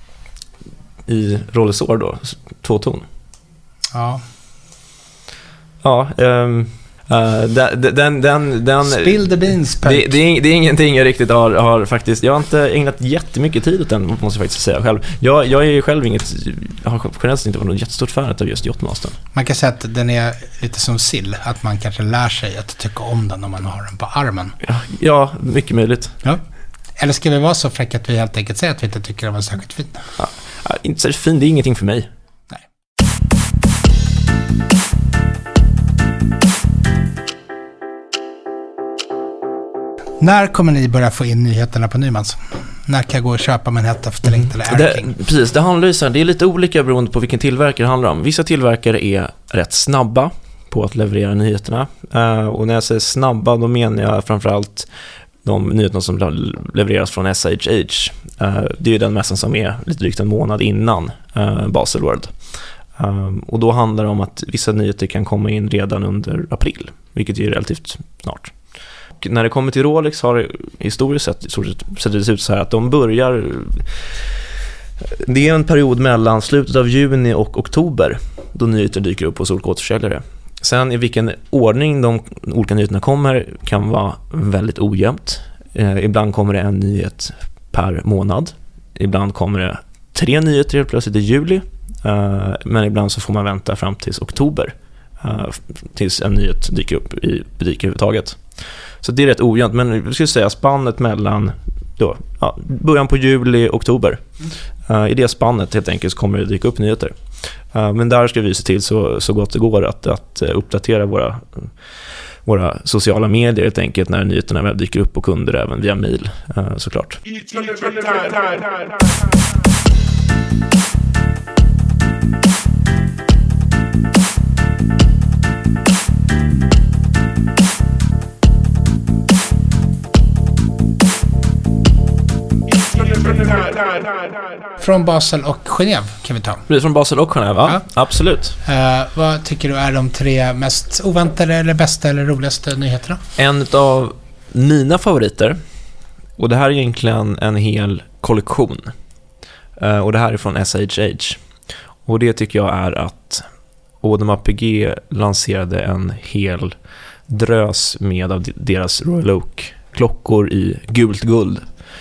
I Rolesor då, två ton. Ja. Ja, um, uh, den, den, den, den... Spill the beans, det, det, är, det är ingenting jag riktigt har, har faktiskt... Jag har inte ägnat jättemycket tid åt den, måste jag faktiskt säga själv. Jag, jag är ju själv inget... Jag har generellt inte varit något jättestort fan av just Yachtmastern. Man kan säga att den är lite som sill, att man kanske lär sig att tycka om den om man har den på armen. Ja, ja mycket möjligt. Ja. Eller ska vi vara så fräcka att vi helt enkelt säger att vi inte tycker den var särskilt fin? Ja, ja, inte så fin, det är ingenting för mig. Nej. När kommer ni börja få in nyheterna på Nymans? När kan jag gå och köpa min hett efterlängtade mm. Air King? Det, precis, det handlar ju så här, det är lite olika beroende på vilken tillverkare det handlar om. Vissa tillverkare är rätt snabba på att leverera nyheterna. Uh, och när jag säger snabba, då menar jag framförallt de nyheterna som levereras från S H H. Uh, det är ju den mässan som är lite drygt en månad innan uh, Baselworld. Uh, och då handlar det om att vissa nyheter kan komma in redan under april, vilket är relativt snart. Och när det kommer till Rolex har det historiskt sett, sett det ut så här att de börjar... Det är en period mellan slutet av juni och oktober då nyheter dyker upp hos olika återförsäljare. Sen i vilken ordning de olika nyheterna kommer kan vara väldigt ojämnt. Eh, ibland kommer det en nyhet per månad. Ibland kommer det tre nyheter helt plötsligt i juli. Eh, men ibland så får man vänta fram till oktober eh, tills en nyhet dyker upp i butik överhuvudtaget. Så det är rätt ojämnt, men vi skulle säga spannet mellan då, ja, början på juli och oktober. Uh, I det spannet helt enkelt så kommer det dyka upp nyheter. Uh, men där ska vi se till så, så gott det går att, att uppdatera våra, våra sociala medier helt enkelt när nyheterna väl dyker upp på kunder även via mail, uh, såklart. Från Basel och Genève kan vi ta. Blir från Basel och Genève, ja. Absolut. Uh, vad tycker du är de tre mest oväntade eller bästa eller roligaste nyheterna? En av mina favoriter, och det här är egentligen en hel kollektion, uh, och det här är från S H H. Och det tycker jag är att Audemars Piguet lanserade en hel drös med av deras Royal Oak-klockor i gult guld.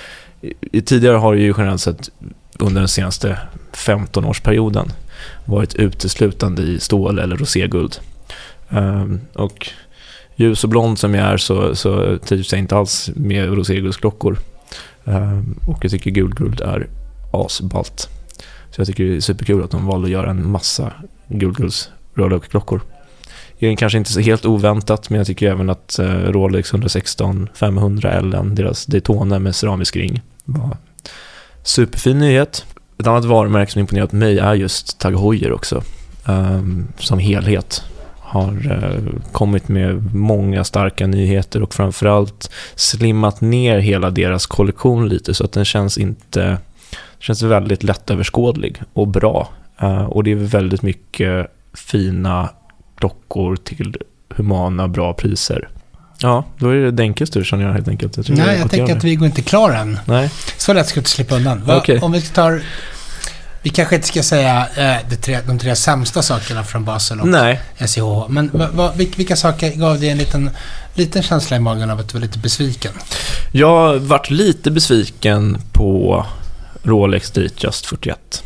I, tidigare har det ju generellt sett under den senaste femton-årsperioden varit uteslutande i stål eller roséguld. Um, och ljus och blond som jag är så, så trivs jag inte alls med roséguldsklockor. Um, och jag tycker gulguld är asballt. Så jag tycker det är superkul att de valde att göra en massa gulgulds Royal Oak-klockor. Det är kanske inte så helt oväntat, men jag tycker även att uh, Rolex ett sexton femhundra L, deras Daytona med ceramisk ring, var superfin nyhet. Ett annat varumärke som imponerat mig är just Tag Heuer också. Um, som helhet har uh, kommit med många starka nyheter och framförallt slimmat ner hela deras kollektion lite så att den känns inte känns väldigt lättöverskådlig och bra. Uh, och det är väldigt mycket fina klockor till humana, bra priser. Ja, då är det Denkes tur känner jag helt enkelt. Jag Nej, jag, jag tänker att vi går inte klar än. Nej. Så lätt ska du slippa undan. Va, okay. Om vi tar... Vi kanske inte ska säga eh, de, tre, de tre sämsta sakerna från Basel och Nej. S C H. Men va, va, vilka saker gav dig en liten, liten känsla i magen av att du var lite besviken? Jag har varit lite besviken på Rolex Datejust fyrtioett.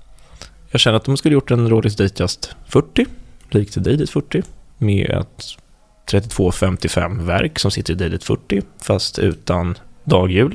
Jag känner att de skulle gjort en Rolex Datejust fyrtio, likt Datejust fyrtio, med ett trettiotvå femtiofem verk som sitter i Datejust fyrtio, fast utan daghjul.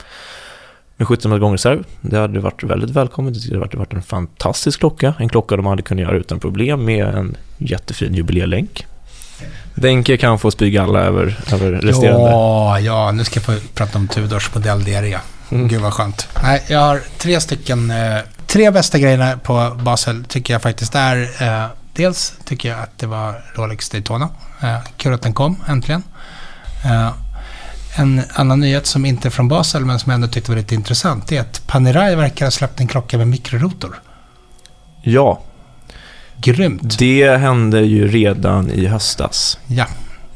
Med sjutton gånger reserv. Det hade varit väldigt välkommet. Det hade varit en fantastisk klocka. En klocka de hade kunnat göra utan problem med en jättefin jubileelänk. Denke kan få spyga alla över, över resterande. Ja, ja, nu ska jag få prata om Tudors modell D R E. Mm. Gud vad skönt. Nej, jag har tre stycken... Eh, tre bästa grejerna på Basel tycker jag faktiskt är... Eh, dels tycker jag att det var Rolex Daytona. Eh, kul att den kom, äntligen. Eh, En annan nyhet som inte är från Basel men som jag ändå tyckte var lite intressant är att Panerai verkar ha släppt en klocka med mikrorotor. Ja. Grymt. Det hände ju redan i höstas. Ja.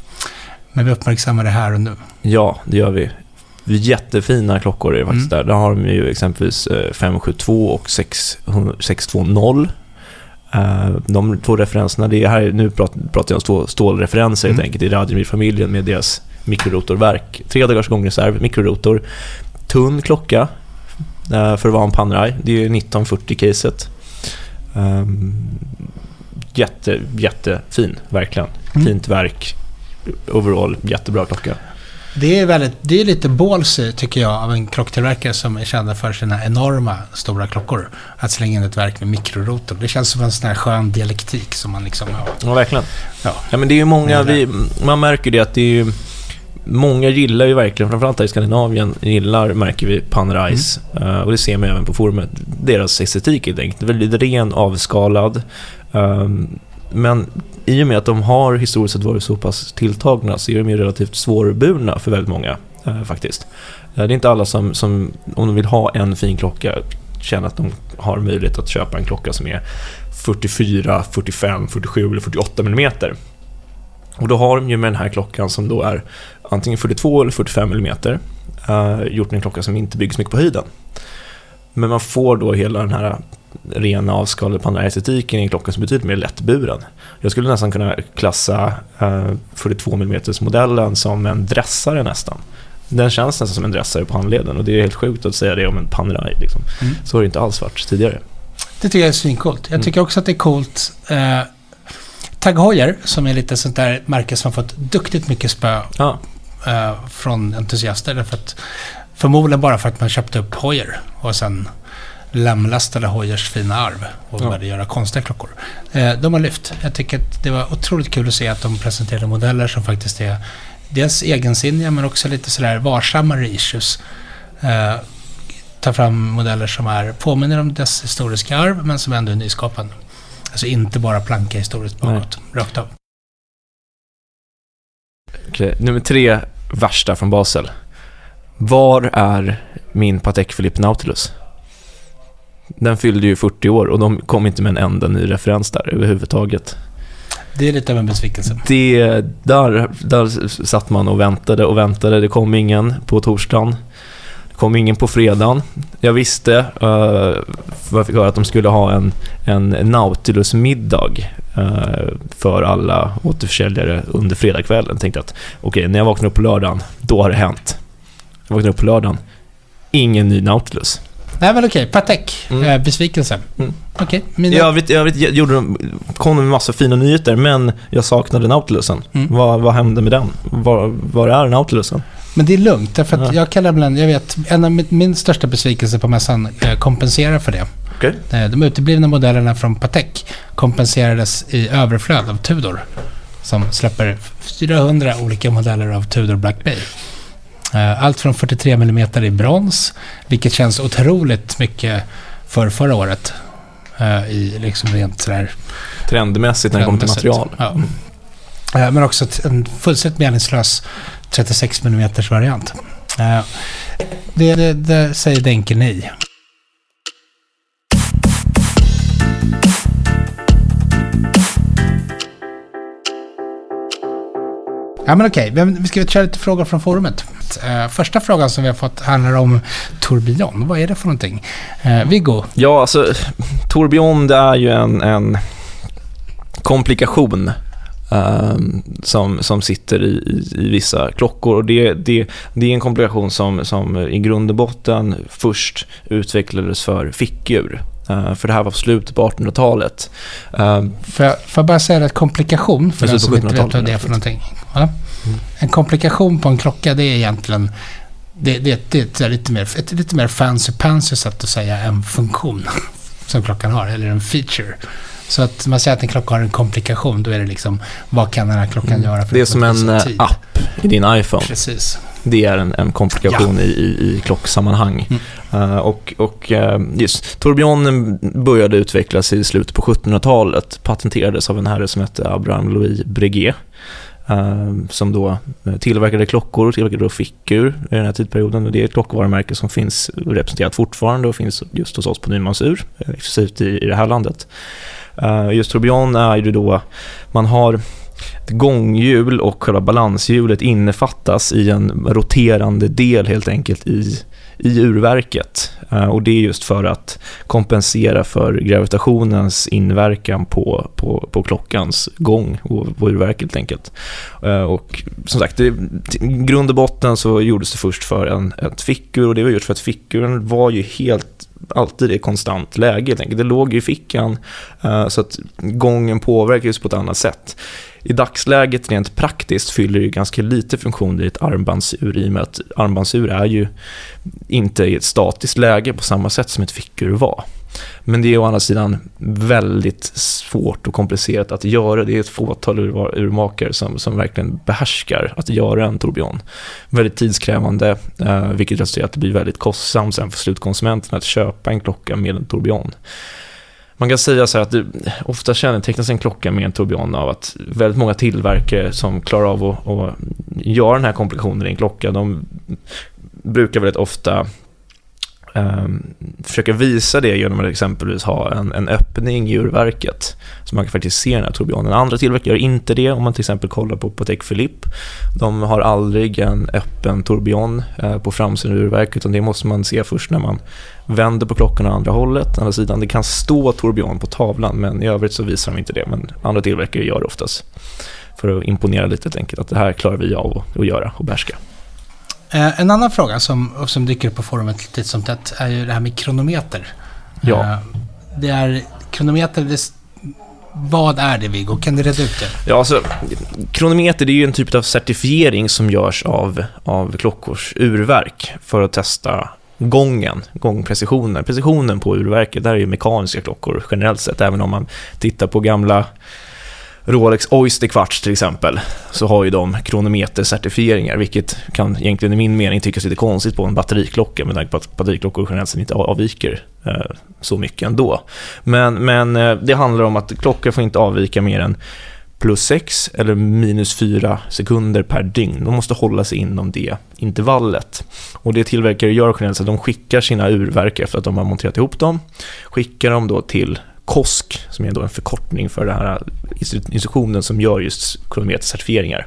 Men vi uppmärksammar det här och nu. Ja, det gör vi. Jättefina klockor är det faktiskt mm. där. Där har de ju exempelvis fem sju två och sex två noll. De två referenserna, det är här, nu pratar, pratar jag om stå, stålreferenser helt mm. enkelt i Radimir-familjen med deras mikrorotorverk. Tre dagars gångreserv, mikrorotor, tunn klocka för att vara en Panerai. Det är nitton fyrtio-caset. Um, jätte, jättefin, verkligen. Mm. Fint verk. Overall, jättebra klocka. Det är, väldigt, det är lite ballsy tycker jag av en klocktillverkare som är kända för sina enorma stora klockor. Att slänga in ett verk med mikrorotor. Det känns som en sån här skön dialektik som man liksom har. Ja, verkligen. Ja, ja men det är ju många, vi, man märker det att det är ju, många gillar ju verkligen, framförallt i Skandinavien gillar, märker vi, Panerais. Mm. Uh, och det ser man även på forumet. Deras estetik helt enkelt. Väldigt ren, avskalad. Um, men i och med att de har historiskt sett varit så pass tilltagna så är de ju relativt svårburna för väldigt många eh, faktiskt. Det är inte alla som, som, om de vill ha en fin klocka, känner att de har möjlighet att köpa en klocka som är fyrtiofyra, fyrtiofem, fyrtiosju eller fyrtioåtta millimeter. Och då har de ju med den här klockan som då är antingen fyrtiotvå eller fyrtiofem millimeter eh, gjort en klocka som inte byggs mycket på höjden. Men man får då hela den här rena avskalade Panerai-estetiken i en klocka som är betydligt mer lättburen. Jag skulle nästan kunna klassa eh, fyrtiotvå millimeter modellen som en dressare nästan. Den känns nästan som en dressare på handleden och det är helt sjukt att säga det om en Panerai. Liksom. Mm. Så har det inte alls varit tidigare. Det tycker jag är svincoolt. Jag tycker mm. också att det är coolt. Eh, Tag Heuer, som är lite sånt där märke som har fått duktigt mycket spö ah. eh, från entusiaster. Därför att, förmodligen bara för att man köpte upp Heuer och sen lämlastade Heuers fina arv och började ja. göra konstiga klockor. Eh, de har lyft. Jag tycker att det var otroligt kul att se att de presenterade modeller som faktiskt är dels egensinniga men också lite sådär varsammare issues. Eh, ta fram modeller som är påminner om dess historiska arv men som ändå är nyskapande. Alltså inte bara planka historiskt bakåt. Nej. Rakt av. Okej, nummer tre värsta från Basel. Var är min Patek Philippe Nautilus? Den fyllde ju fyrtio år och de kom inte med en enda ny referens där överhuvudtaget. Det är lite av en besvikelse. Det, där, där satt man och väntade och väntade. Det kom ingen på torsdagen. Det kom ingen på fredagen. Jag visste uh, vad jag fick höra att de skulle ha en, en Nautilus-middag uh, för alla återförsäljare under fredagskvällen. Jag tänkte att okej, okay, när jag vaknar upp på lördagen, då har det hänt. Jag vaknar upp på lördagen. Ingen ny Nautilus. Nej men okej, Patek, mm. äh, besvikelse. Mm. Okej, mina... Jag vet, jag vet, jag gjorde, kom med massa fina nyheter, men jag saknade Nautilusen. Mm. Vad, vad hände med den? Var, var är Nautilusen? Men det är lugnt, därför att ja. jag kallar ibland, jag vet, en av min, min största besvikelse på mässan eh, kompenserar för det. Okay. Eh, de uteblivna modellerna från Patek kompenserades i överflöd av Tudor, som släpper fyrahundra olika modeller av Tudor Black Bay. Allt från fyrtiotre millimeter i brons, vilket känns otroligt mycket för förra året i liksom rent sådär trendmässigt när det kommer till material. Ja. Mm. Men också en fullständigt meningslös trettiosex millimeter variant. Det, det, det säger Denke nej. Ja men okej, vi ska köra lite frågor från forumet. Uh, första frågan som vi har fått handlar om tourbillon. Vad är det för någonting? Uh, Viggo? Ja, alltså tourbillon det är ju en, en komplikation uh, som, som sitter i, i, i vissa klockor. Och det, det, det är en komplikation som, som i grund och botten först utvecklades för fickur. Uh, för det här var slutet på artonhundratalet. Uh, får, jag, får jag bara säga att komplikation, för den som inte vet vad det är för någonting. Ja? Mm. En komplikation på en klocka, det är egentligen det, det, det är lite mer, ett lite mer fancy-pansy sätt att säga en funktion som klockan har, eller en feature. Så att man säger att en klocka har en komplikation, då är det liksom, vad kan den här klockan mm. göra? För det är som en app i din iPhone. Precis. Det är en, en komplikation ja. i, i, i klocksammanhang. Mm. Uh, och och uh, just, tourbillon började utvecklas i slutet på sjuttonhundratalet. Patenterades av en herre som hette Abraham Louis Breguet. Uh, som då tillverkade klockor och tillverkade då fickur i den här tidperioden. Och det är ett klockvarumärke som finns representerat fortfarande och finns just hos oss på Nymans Ur, exklusivt i, i det här landet. Uh, just tourbillon är ju då, man har ett gånghjul och själva balanshjulet innefattas i en roterande del helt enkelt i, i urverket. Och det är just för att kompensera för gravitationens inverkan på, på, på klockans gång och på urverket helt enkelt. Och som sagt, i grund och botten så gjordes det först för en, ett fickur, och det var gjort för att fickuren var ju helt alltid i konstant läge helt enkelt. Det låg i fickan så att gången påverkades på ett annat sätt. I dagsläget rent praktiskt fyller det ganska lite funktioner i ett armbandsur, i och med att armbandsur är ju inte i ett statiskt läge på samma sätt som ett fickur var. Men det är å andra sidan väldigt svårt och komplicerat att göra. Det är ett fåtal ur- urmakare som, som verkligen behärskar att göra en tourbillon. Väldigt tidskrävande, eh, vilket resulterar att det blir väldigt kostsamt sen för slutkonsumenten att köpa en klocka med en tourbillon. Man kan säga så här att det ofta kännetecknas en klocka med en tourbillon av att väldigt många tillverkare som klarar av att, att göra den här komplikationen i en klocka, de brukar väldigt ofta um, försöka visa det genom att exempelvis ha en, en öppning i urverket så man kan faktiskt se den här tourbillionen. Andra tillverkare gör inte det. Om man till exempel kollar på Patek Philippe, de har aldrig en öppen tourbillon eh, på framsidan urverket, utan det måste man se först när man vänder på klockan å andra hållet. Andra sidan, det kan stå tourbillon på tavlan, men i övrigt så visar de inte det. Men andra tillverkare gör det oftast för att imponera lite helt enkelt, att det här klarar vi av att, att göra och bärska. Eh, en annan fråga som, som dyker upp på forumet lite som tätt är ju det här med kronometer. Ja. Eh, det är kronometer, det, vad är det, Viggo? Kan du reda ut det? Ja, alltså, kronometer, det är ju en typ av certifiering som görs av, av klockors urverk för att testa gången, gångprecisionen. Precisionen på urverket, där är ju mekaniska klockor generellt sett. Även om man tittar på gamla Rolex Oyster Quartz till exempel, så har ju de kronometercertifieringar, vilket kan egentligen i min mening tyckas lite konstigt på en batteriklocka, med tanke på att batteriklockor generellt sett inte avviker eh, så mycket ändå. Men, men eh, det handlar om att klockor får inte avvika mer än plus sex eller minus fyra sekunder per dygn. De måste hålla sig inom det intervallet. Och det tillverkare gör generellt sett, de skickar sina urverk efter att de har monterat ihop dem, skickar dem då till K O S K, som är då en förkortning för den här institutionen som gör just kronometercertifieringar.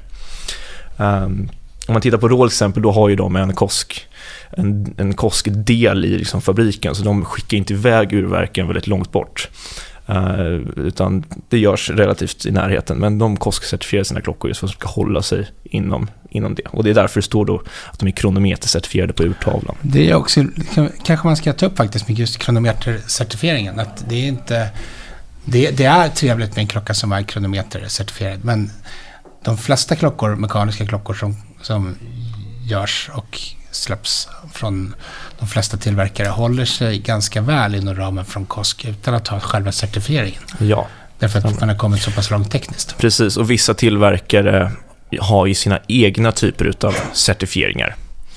Um, om man tittar på Rolex exempel, då har ju de en K O S K, en, en K O S K-del i liksom fabriken, så de skickar inte iväg urverken väldigt långt bort. Uh, utan det görs relativt i närheten, men de K O S K-certifierar sina klockor just för att de ska hålla sig inom, inom det. Och det är därför det står då att de är kronometercertifierade på urtavlan. Det är också, kanske man ska ta upp faktiskt med just kronometercertifieringen, att det är inte, det, det är trevligt med en klocka som är kronometercertifierad, men de flesta klockor, mekaniska klockor som, som görs och släpps från de flesta tillverkare, håller sig ganska väl inom ramen från K O S K utan att ha själva certifieringen. Ja. Därför att man har kommit så pass långt tekniskt. Precis, och vissa tillverkare har ju sina egna typer av certifieringar.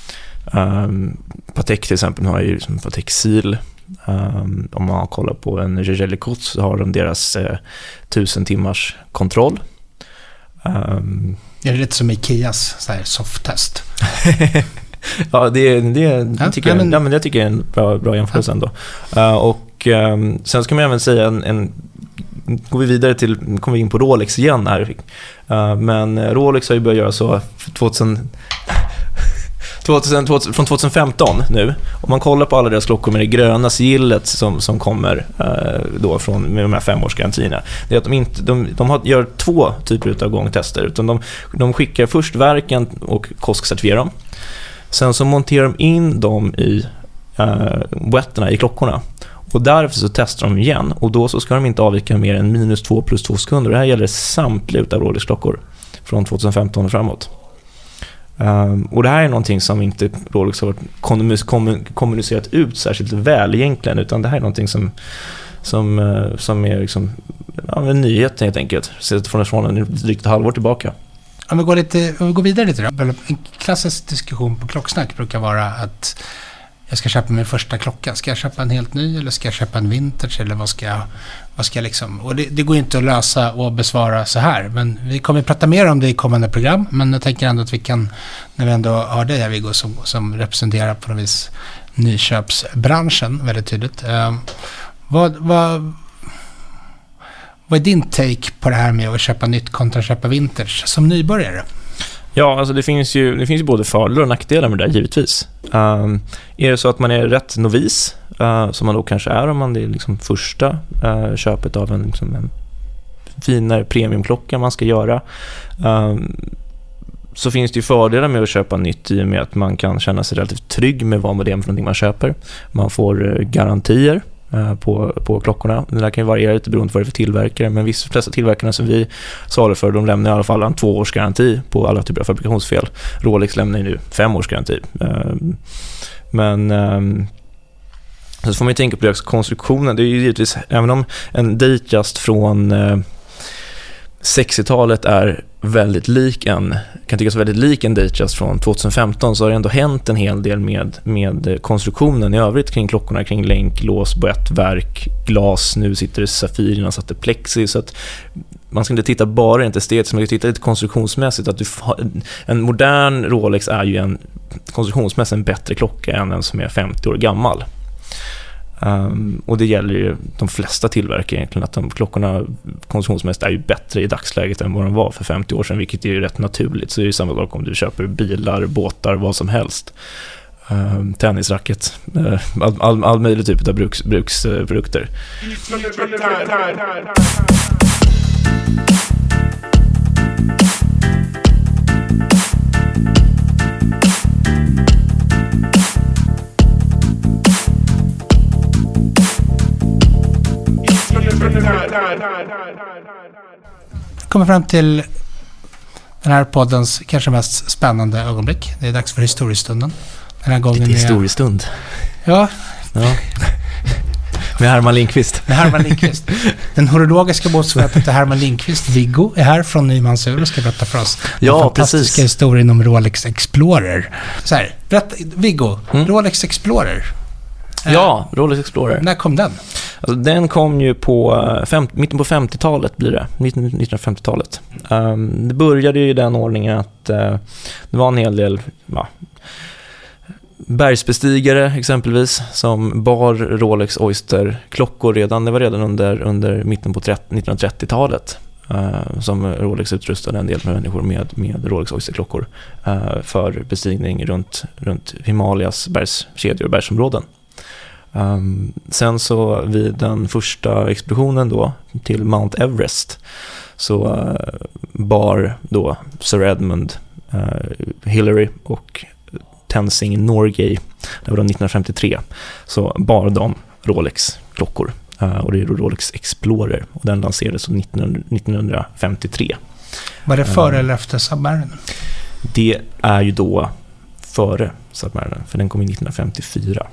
Um, Patek till exempel har ju liksom Patek Seal. Um, om man kollar på en Jaeger-LeCoultre så har de deras eh, tusen timmars kontroll. Um, det är lite som Ikeas så här soft-test. Ja, det, det, det, ja, tycker jag, men... ja, men det tycker jag är en bra, bra jämförelse ändå. Uh, och um, sen ska man även säga en, en går vi vidare till, kommer vi in på Rolex igen här. Uh, men Rolex har ju börjat göra så tvåtusen, tvåtusen, tvåtusen, från tjugohundrafemton nu. Om man kollar på alla deras klockor med det gröna sigillet som, som kommer uh, då från, med de här femårsgarantierna, det är att de, inte, de, de har, gör två typer av gångtester. Utan de, de skickar först verken och K O S K-certifierar dem. Sen så monterar de in dem i uh, wetterna i klockorna. Och därför så testar de igen. Och då så ska de inte avvika mer än minus två plus två sekunder. Det här gäller samtliga utav Rolex-klockor från tjugohundrafemton och framåt. Um, och det här är någonting som inte Rolex har kommunicerat ut särskilt väl egentligen. Utan det här är någonting som, som, uh, som är liksom, ja, en nyhet helt enkelt. Sett från, från en drygt halvår tillbaka. Om vi går, lite, om vi går vidare lite då. En klassisk diskussion på Klocksnack brukar vara att jag ska köpa min första klocka. Ska jag köpa en helt ny eller ska jag köpa en vintage eller vad ska jag, vad ska jag liksom... Och det, det går inte att lösa och besvara så här. Men vi kommer att prata mer om det i kommande program. Men jag tänker ändå att vi kan, när vi ändå har det här, Viggo, som, som representerar på något vis nyköpsbranschen väldigt tydligt. Eh, vad, vad, Vad är din take på det här med att köpa nytt kontra köpa vintage som nybörjare? Ja, alltså det finns ju, det finns ju både fördelar och nackdelar med det där, givetvis. Um, är det så att man är rätt novis, uh, som man då kanske är om man är liksom första uh, köpet av en, liksom en finare premiumklocka man ska göra, um, så finns det ju fördelar med att köpa nytt i och med att man kan känna sig relativt trygg med vad det är för någonting man köper. Man får uh, garantier På, på klockorna. Det där kan ju variera lite beroende på vad det är för tillverkare, men vissa flesta tillverkarna som vi saluför för, de lämnar i alla fall en två års garanti på alla typer av fabrikationsfel. Rolex lämnar ju nu fem års garanti. Men så får man ju tänka på det också, konstruktionen. Det är ju givetvis, även om en Datejust från sextiotalet är väldigt lik en, kan tyckas väldigt lik en Datejust från tjugohundrafemton, så har det ändå hänt en hel del med, med konstruktionen i övrigt kring klockorna, kring länk, lås, boettverk, glas, nu sitter det safir, innan satt det plexi, så att man ska inte titta bara inte estetiskt, man ska titta lite konstruktionsmässigt, att du har, en modern Rolex är ju en konstruktionsmässigt en bättre klocka än en som är femtio år gammal. Um, och det gäller ju de flesta tillverkare egentligen, att de klockorna konsumtionsmässigt är ju bättre i dagsläget än vad de var för femtio år sedan, vilket är ju rätt naturligt. Så det är ju samma sak om du köper bilar, båtar, vad som helst, um, tennisracket, uh, all, all, all möjlig typ av bruks, bruksprodukter. Kommer fram till den här poddens kanske mest spännande ögonblick. Det är dags för historiestunden. Den här gången Lite historiestund. Är... Ja. ja. Med Herman Lindqvist. Med Herman Lindqvist. Den horologiska motsvarigheten till Herman Lindqvist, Viggo, är här från Nymans Ur och ska berätta för oss den ja, fantastiska precis. historien om Rolex Explorer. Så här, berätta, Viggo, mm. Rolex Explorer. Ja, Rolex Explorer. När kom den? Alltså, den kom ju på fem, mitten på femtiotalet blir det, nittonhundrafemtiotalet. Um, det började ju i den ordningen att uh, det var en hel del ja, bergsbestigare exempelvis som bar Rolex Oyster-klockor redan. Det var redan under, under mitten på nittonhundratrettiotalet uh, som Rolex utrustade en del människor med, med Rolex Oyster-klockor uh, för bestigning runt, runt Himalayas bergskedjor och bergsområden. Um, sen så vid den första expeditionen då till Mount Everest så uh, bar då Sir Edmund uh, Hillary och Tenzing Norgay, det var då nittonhundrafemtiotre, så bar de Rolex-klockor uh, och det är då Rolex Explorer och den lanserades nittonhundrafemtiotre. Var det före uh, eller efter Submarinen? Det är ju då före Submarinen, för den kom i nittonhundrafemtiofyra.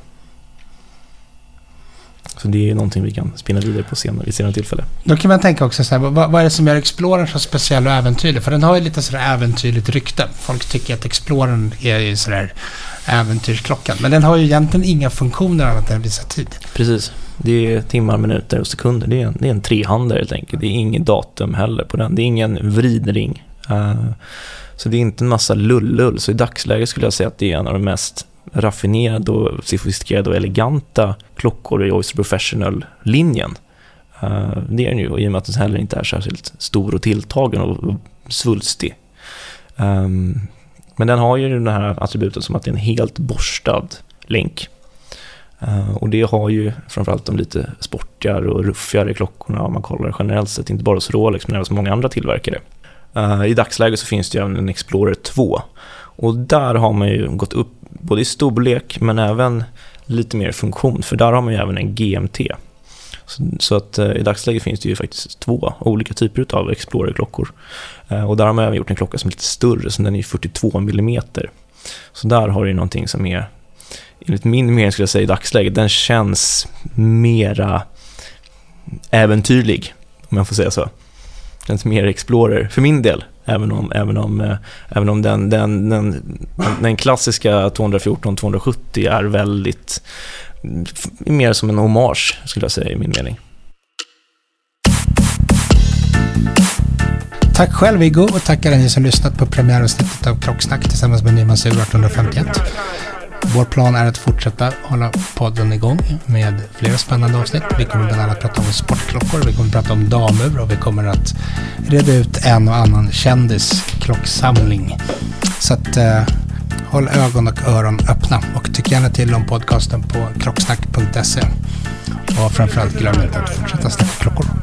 Så det är ju någonting vi kan spinna vidare på senare, vid senare tillfälle. Då kan man tänka också så här, vad, vad är det som gör Explorern så speciell och äventyrlig? För den har ju lite sådär äventyrligt rykte. Folk tycker att Explorern är ju sådär äventyrsklockan. Men den har ju egentligen inga funktioner annat än att visa tid. Precis. Det är timmar, minuter och sekunder. Det är en, det är en trehandare helt enkelt. Det är ingen datum heller på den. Det är ingen vridring. Uh, så det är inte en massa lullull. Så i dagsläget skulle jag säga att det är en av de mest raffinerade och sofistikerade och eleganta klockor i Oyster Professional-linjen. Uh, det är den ju, i och med att den heller inte är särskilt stor och tilltagen och, och svulstig. Um, men den har ju den här attributen som att det är en helt borstad länk. Uh, och det har ju framförallt de lite sportigare och ruffigare klockorna om man kollar generellt sett, inte bara hos Rolex men även hos många andra tillverkare. Uh, I dagsläget så finns det ju en Explorer två och där har man ju gått upp både i storlek men även lite mer funktion, för där har man ju även en G M T. Så, så att uh, i dagsläget finns det ju faktiskt två olika typer av Explorer-klockor. Uh, och där har man även gjort en klocka som är lite större, så den är fyrtiotvå millimeter. Så där har du någonting som är, enligt min mening skulle jag säga i dagsläget, den känns mera äventyrlig, om jag får säga så. Den känns mer Explorer för min del, även om, även om, äh, även om den, den, den, den klassiska tvåhundrafjorton tvåhundrasjuttio är väldigt f- mer som en hommage skulle jag säga i min mening. Tack själv Viggo, och tack alla ni som lyssnat på premiäravsnittet av Klocksnack tillsammans med Nymans Ur arton femtioett. vår plan är att fortsätta hålla podden igång med flera spännande avsnitt. Vi kommer bland annat prata om sportklockor, vi kommer prata om damur och vi kommer att reda ut en och annan kändis klocksamling. Så att eh, håll ögon och öron öppna och tyck gärna till om podcasten på klocksnack punkt se. Och framförallt glöm inte att fortsätta snacka klockor.